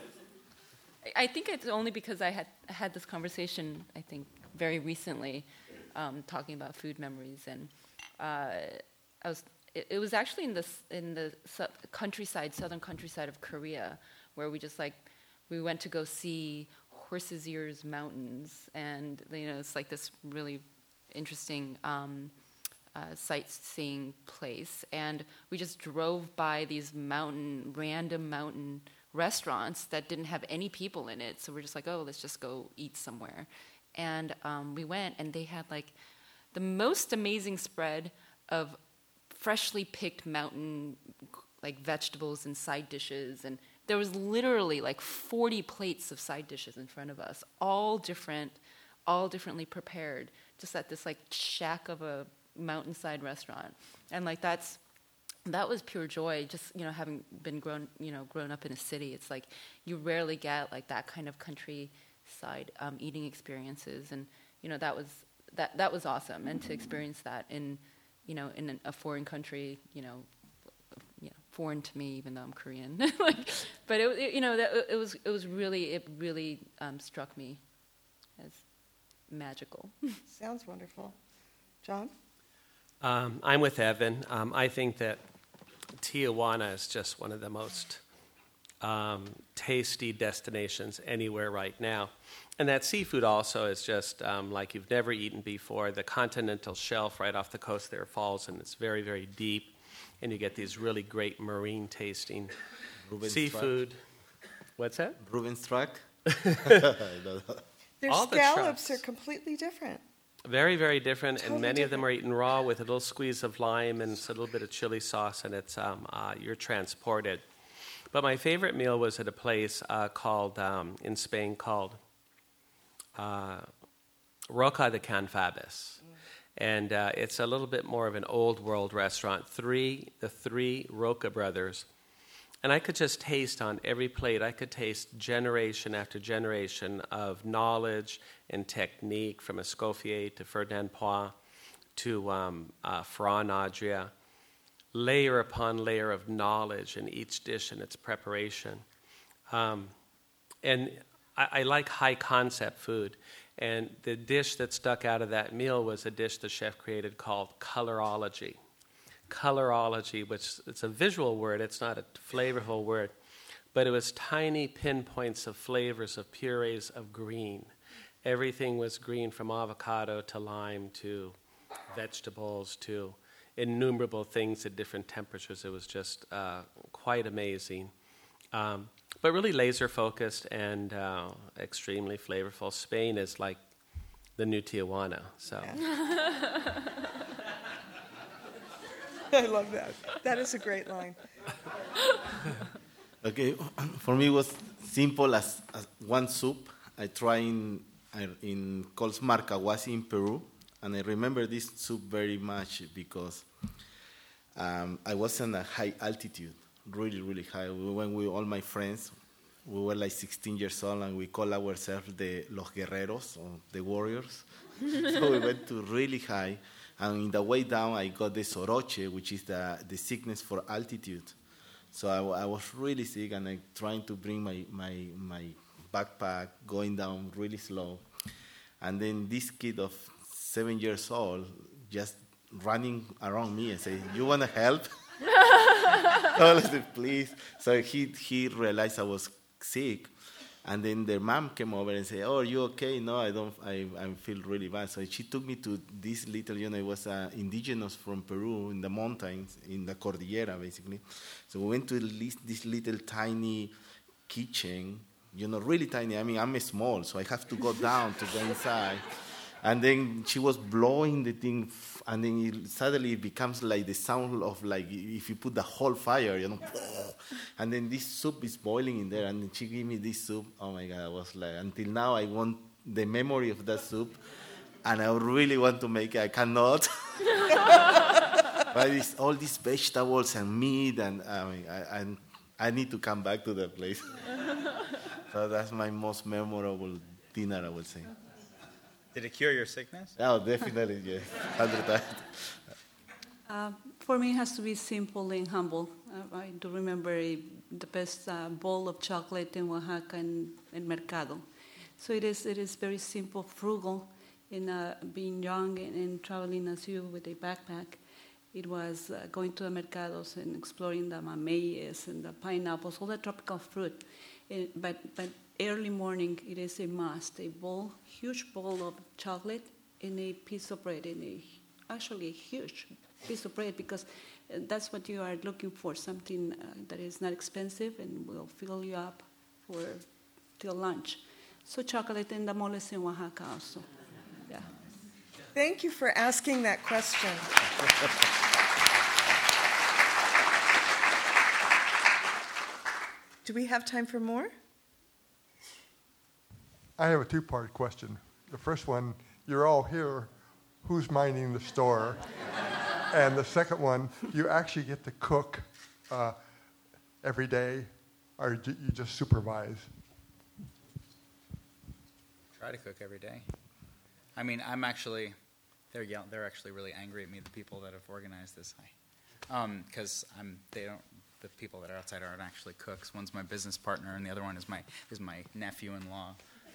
I think it's only because I had had this conversation, I think, very recently, um, talking about food memories, and uh, I was. It, it was actually in the in the su- countryside, southern countryside of Korea, where we just like we went to go see Horses' Ears Mountains, and you know it's like this really interesting um, uh, sightseeing place, and we just drove by these mountain, random mountain restaurants that didn't have any people in it. So we're just like, oh, let's just go eat somewhere. And um, we went, and they had like the most amazing spread of freshly picked mountain like vegetables and side dishes. And there was literally like forty plates of side dishes in front of us, all different, all differently prepared, just at this like shack of a mountainside restaurant. And like that's that was pure joy. Just you know, having been grown, you know, grown up in a city, it's like you rarely get like that kind of countryside um, eating experiences, and you know that was that that was awesome. And to experience that in, you know, in a foreign country, you know, you know, foreign to me, even though I'm Korean, like, but it, it you know, that, it was it was really it really um, struck me as magical. Sounds wonderful, John. Um, I'm with Evan. Um, I think that Tijuana is just one of the most um, tasty destinations anywhere right now. And that seafood also is just um, like you've never eaten before. The continental shelf right off the coast there falls, and it's very, very deep. And you get these really great marine tasting Ruben's seafood. Truck. What's that? Ruben's truck. Their All the scallops trucks. are completely different. Very, very different, Totally and many of them are different. eaten raw with a little squeeze of lime and a little bit of chili sauce, and it's um, uh, you're transported. But my favorite meal was at a place uh, called um, in Spain called uh, Roca de Can Fabis, mm. and uh, it's a little bit more of an old world restaurant. Three, the three Roca brothers. And I could just taste on every plate, I could taste generation after generation of knowledge and technique from Escoffier to Ferdinand Poix to um, uh, Ferran Adria, layer upon layer of knowledge in each dish and its preparation. Um, and I, I like high concept food. And the dish that stuck out of that meal was a dish the chef created called colorology. Colorology, which it's a visual word, it's not a flavorful word, but it was tiny pinpoints of flavors of purees of green. Everything was green, from avocado to lime to vegetables to innumerable things at different temperatures. It was just uh, quite amazing, um, but really laser focused and uh, extremely flavorful. Spain is like the new Tijuana, so. Yeah. I love that. That is a great line. Okay, for me it was simple as, as one soup. I tried in, in called Marcahuasi in Peru, and I remember this soup very much because um, I was in a high altitude, really, really high. We went with all my friends. We were like sixteen years old, and we call ourselves the Los Guerreros, or the warriors. So we went to really high. And in the way down, I got the soroche, which is the, the sickness for altitude. So I, I was really sick, and I trying to bring my, my, my backpack, going down really slow. And then this kid of seven years old just running around me and say, "You want to help?" I said, "Please." So he, he realized I was sick. And then their mom came over and said, "Oh, are you okay?" "No, I don't. I, I feel really bad." So she took me to this little, you know, it was uh, indigenous from Peru in the mountains, in the Cordillera, basically. So we went to this, this little tiny kitchen, you know, really tiny. I mean, I'm small, so I have to go down to go inside. And then she was blowing the thing, and then it, suddenly it becomes like the sound of like if you put the whole fire, you know. And then this soup is boiling in there, and then she gave me this soup. Oh my God, I was like, until now I want the memory of that soup, and I really want to make it. I cannot. But it's all these vegetables and meat, and I mean, I, I, I need to come back to that place. So that's my most memorable dinner, I would say. Did it cure your sickness? Oh, definitely, yes. Hundred times. Uh, for me, it has to be simple and humble. Uh, I do remember a, the best uh, bowl of chocolate in Oaxaca and, and Mercado. So it is it is very simple, frugal. In uh, being young and, and traveling as you with a backpack, it was uh, going to the mercados and exploring the mameyes and the pineapples, all the tropical fruit. Uh, but but early morning, it is a must. A bowl, huge bowl of chocolate and a piece of bread, and a actually a huge piece of bread, because that's what you are looking for, something uh, that is not expensive and will fill you up for till lunch. So chocolate and the moles in Oaxaca also. Yeah. Thank you for asking that question. Do we have time for more? I have a two-part question. The first one, you're all here. Who's minding the store? And the second one, do you actually get to cook uh, every day, or do you just supervise? Try to cook every day. I mean, I'm actually, they're yell- they're actually really angry at me, the people that have organized this, because um, I'm they don't. The people that are outside aren't actually cooks. One's my business partner, and the other one is my is my nephew-in-law.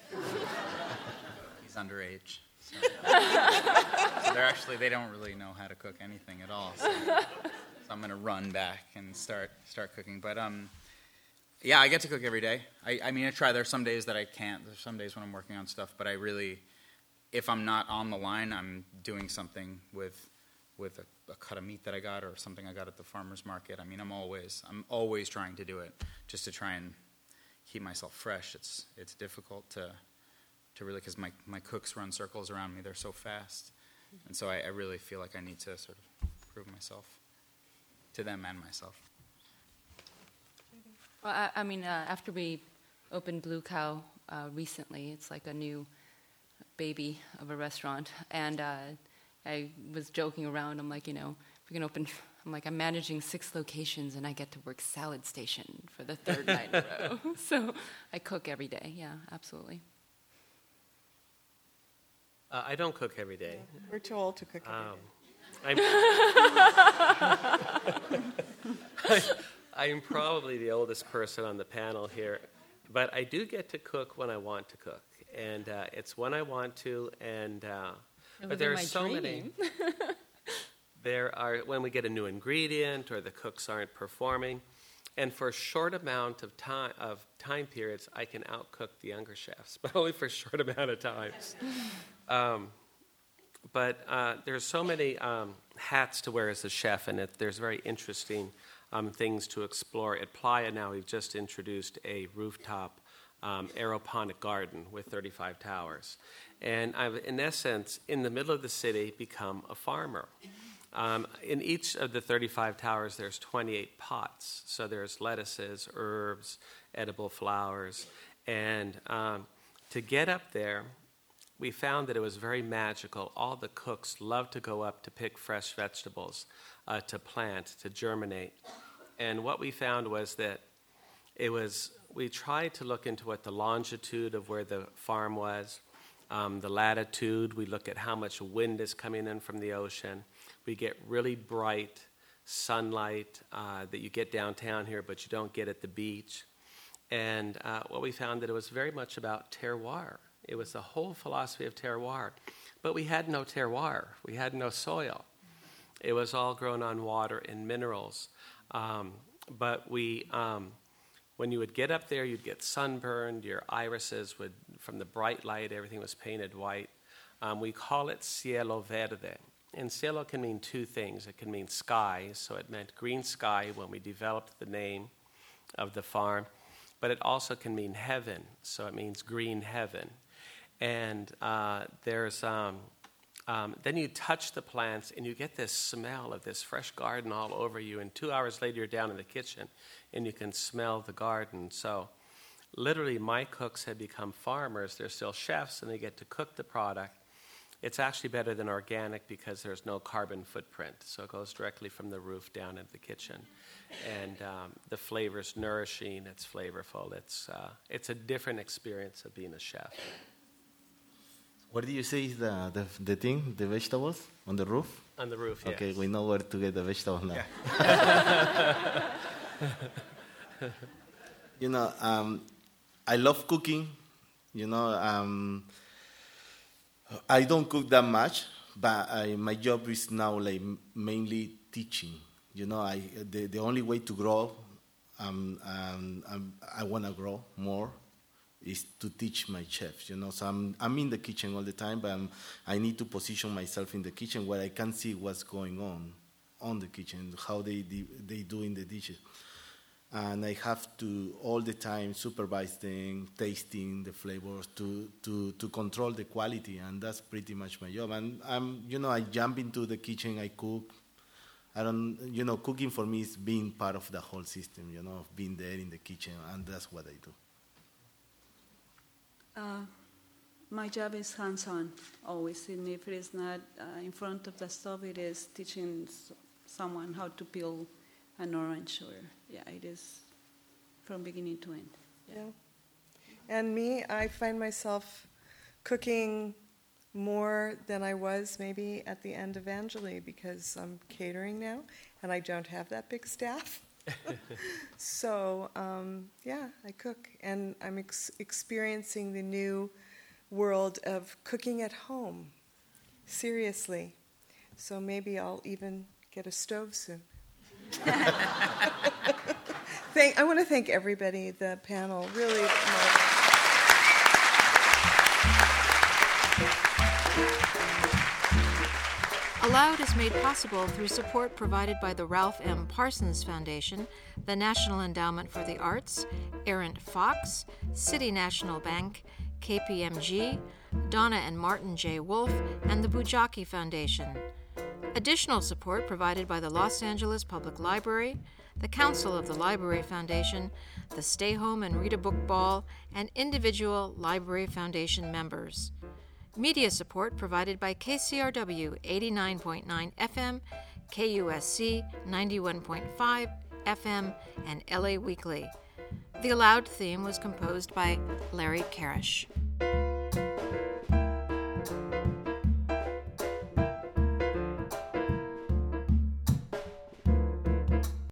He's underage. So. So they're actually, they don't really know how to cook anything at all. So, so I'm going to run back and start start cooking. But um, yeah, I get to cook every day. I, I mean, I try. There's some days that I can't. There's some days when I'm working on stuff. But I really, if I'm not on the line, I'm doing something with with a, a cut of meat that I got or something I got at the farmer's market. I mean, I'm always I'm always trying to do it just to try and keep myself fresh. It's it's difficult to to really, because my, my cooks run circles around me. They're so fast. And so I, I really feel like I need to sort of prove myself to them and myself. Well, I, I mean, uh, after we opened Blue Cow uh, recently, it's like a new baby of a restaurant. And uh, I was joking around. I'm like, you know, we can open... I'm like, I'm managing six locations, and I get to work Salad Station for the third night in a row. So I cook every day. Yeah, absolutely. Uh, I don't cook every day. We're too old to cook every um, day. I'm, I, I'm probably the oldest person on the panel here, but I do get to cook when I want to cook, and uh, it's when I want to. And uh, but there are so dream. many. There are when we get a new ingredient or the cooks aren't performing, and for a short amount of time of time periods, I can outcook the younger chefs, but only for a short amount of times. Um, but uh, there's so many um, hats to wear as a chef, and it, there's very interesting um, things to explore. At Playa now, we've just introduced a rooftop um, aeroponic garden with thirty-five towers. And I've, in essence, in the middle of the city, become a farmer. Um, in each of the thirty-five towers, there's twenty-eight pots. So there's lettuces, herbs, edible flowers. And um, to get up there, we found that it was very magical. All the cooks love to go up to pick fresh vegetables, uh, to plant, to germinate. And what we found was that it was, we tried to look into what the longitude of where the farm was, um, the latitude. We look at how much wind is coming in from the ocean. We get really bright sunlight uh, that you get downtown here, but you don't get at the beach. And uh, what we found that it was very much about terroir. It was the whole philosophy of terroir. But we had no terroir. We had no soil. It was all grown on water and minerals. Um, but we, um, when you would get up there, you'd get sunburned. Your irises would, from the bright light, everything was painted white. Um, we call it cielo verde. And cielo can mean two things. It can mean sky, so it meant green sky when we developed the name of the farm. But it also can mean heaven, so it means green heaven. And uh, there's... Um, Um, then you touch the plants, and you get this smell of this fresh garden all over you. And two hours later, you're down in the kitchen, and you can smell the garden. So literally, my cooks have become farmers. They're still chefs, and they get to cook the product. It's actually better than organic because there's no carbon footprint. So it goes directly from the roof down into the kitchen. And um, the flavor's nourishing. It's flavorful. It's, uh, it's a different experience of being a chef. Where do you see the, the the thing, the vegetables? On the roof? On the roof, yes. Okay, we know where to get the vegetables now. Yeah. You know, um, I love cooking. You know, um, I don't cook that much, but I, my job is now like mainly teaching. You know, I the, the only way to grow, um, um, um, I want to grow more, is to teach my chefs, you know. So I'm I'm in the kitchen all the time, but I'm, I need to position myself in the kitchen where I can see what's going on, on the kitchen, how they they do in the dishes, and I have to all the time supervise them, tasting the flavors to to to control the quality, and that's pretty much my job. And I'm you know I jump into the kitchen, I cook. I don't you know cooking for me is being part of the whole system, you know, of being there in the kitchen, and that's what I do. Uh, my job is hands-on, always. And if it is not uh, in front of the stove, it is teaching s- someone how to peel an orange. Or yeah, it is from beginning to end. Yeah. Yeah. And me, I find myself cooking more than I was maybe at the end of Angeli because I'm catering now, and I don't have that big staff. So, um, yeah, I cook, and I'm ex- experiencing the new world of cooking at home, seriously. So maybe I'll even get a stove soon. thank, I want to thank everybody, the panel, really. Aloud is made possible through support provided by the Ralph M. Parsons Foundation, the National Endowment for the Arts, Errant Fox, City National Bank, K P M G, Donna and Martin J. Wolf, and the Bujaki Foundation. Additional support provided by the Los Angeles Public Library, the Council of the Library Foundation, the Stay Home and Read a Book Ball, and individual Library Foundation members. Media support provided by K C R W eighty-nine point nine F M, K U S C ninety-one point five F M, and L A Weekly. The Aloud theme was composed by Larry Karish.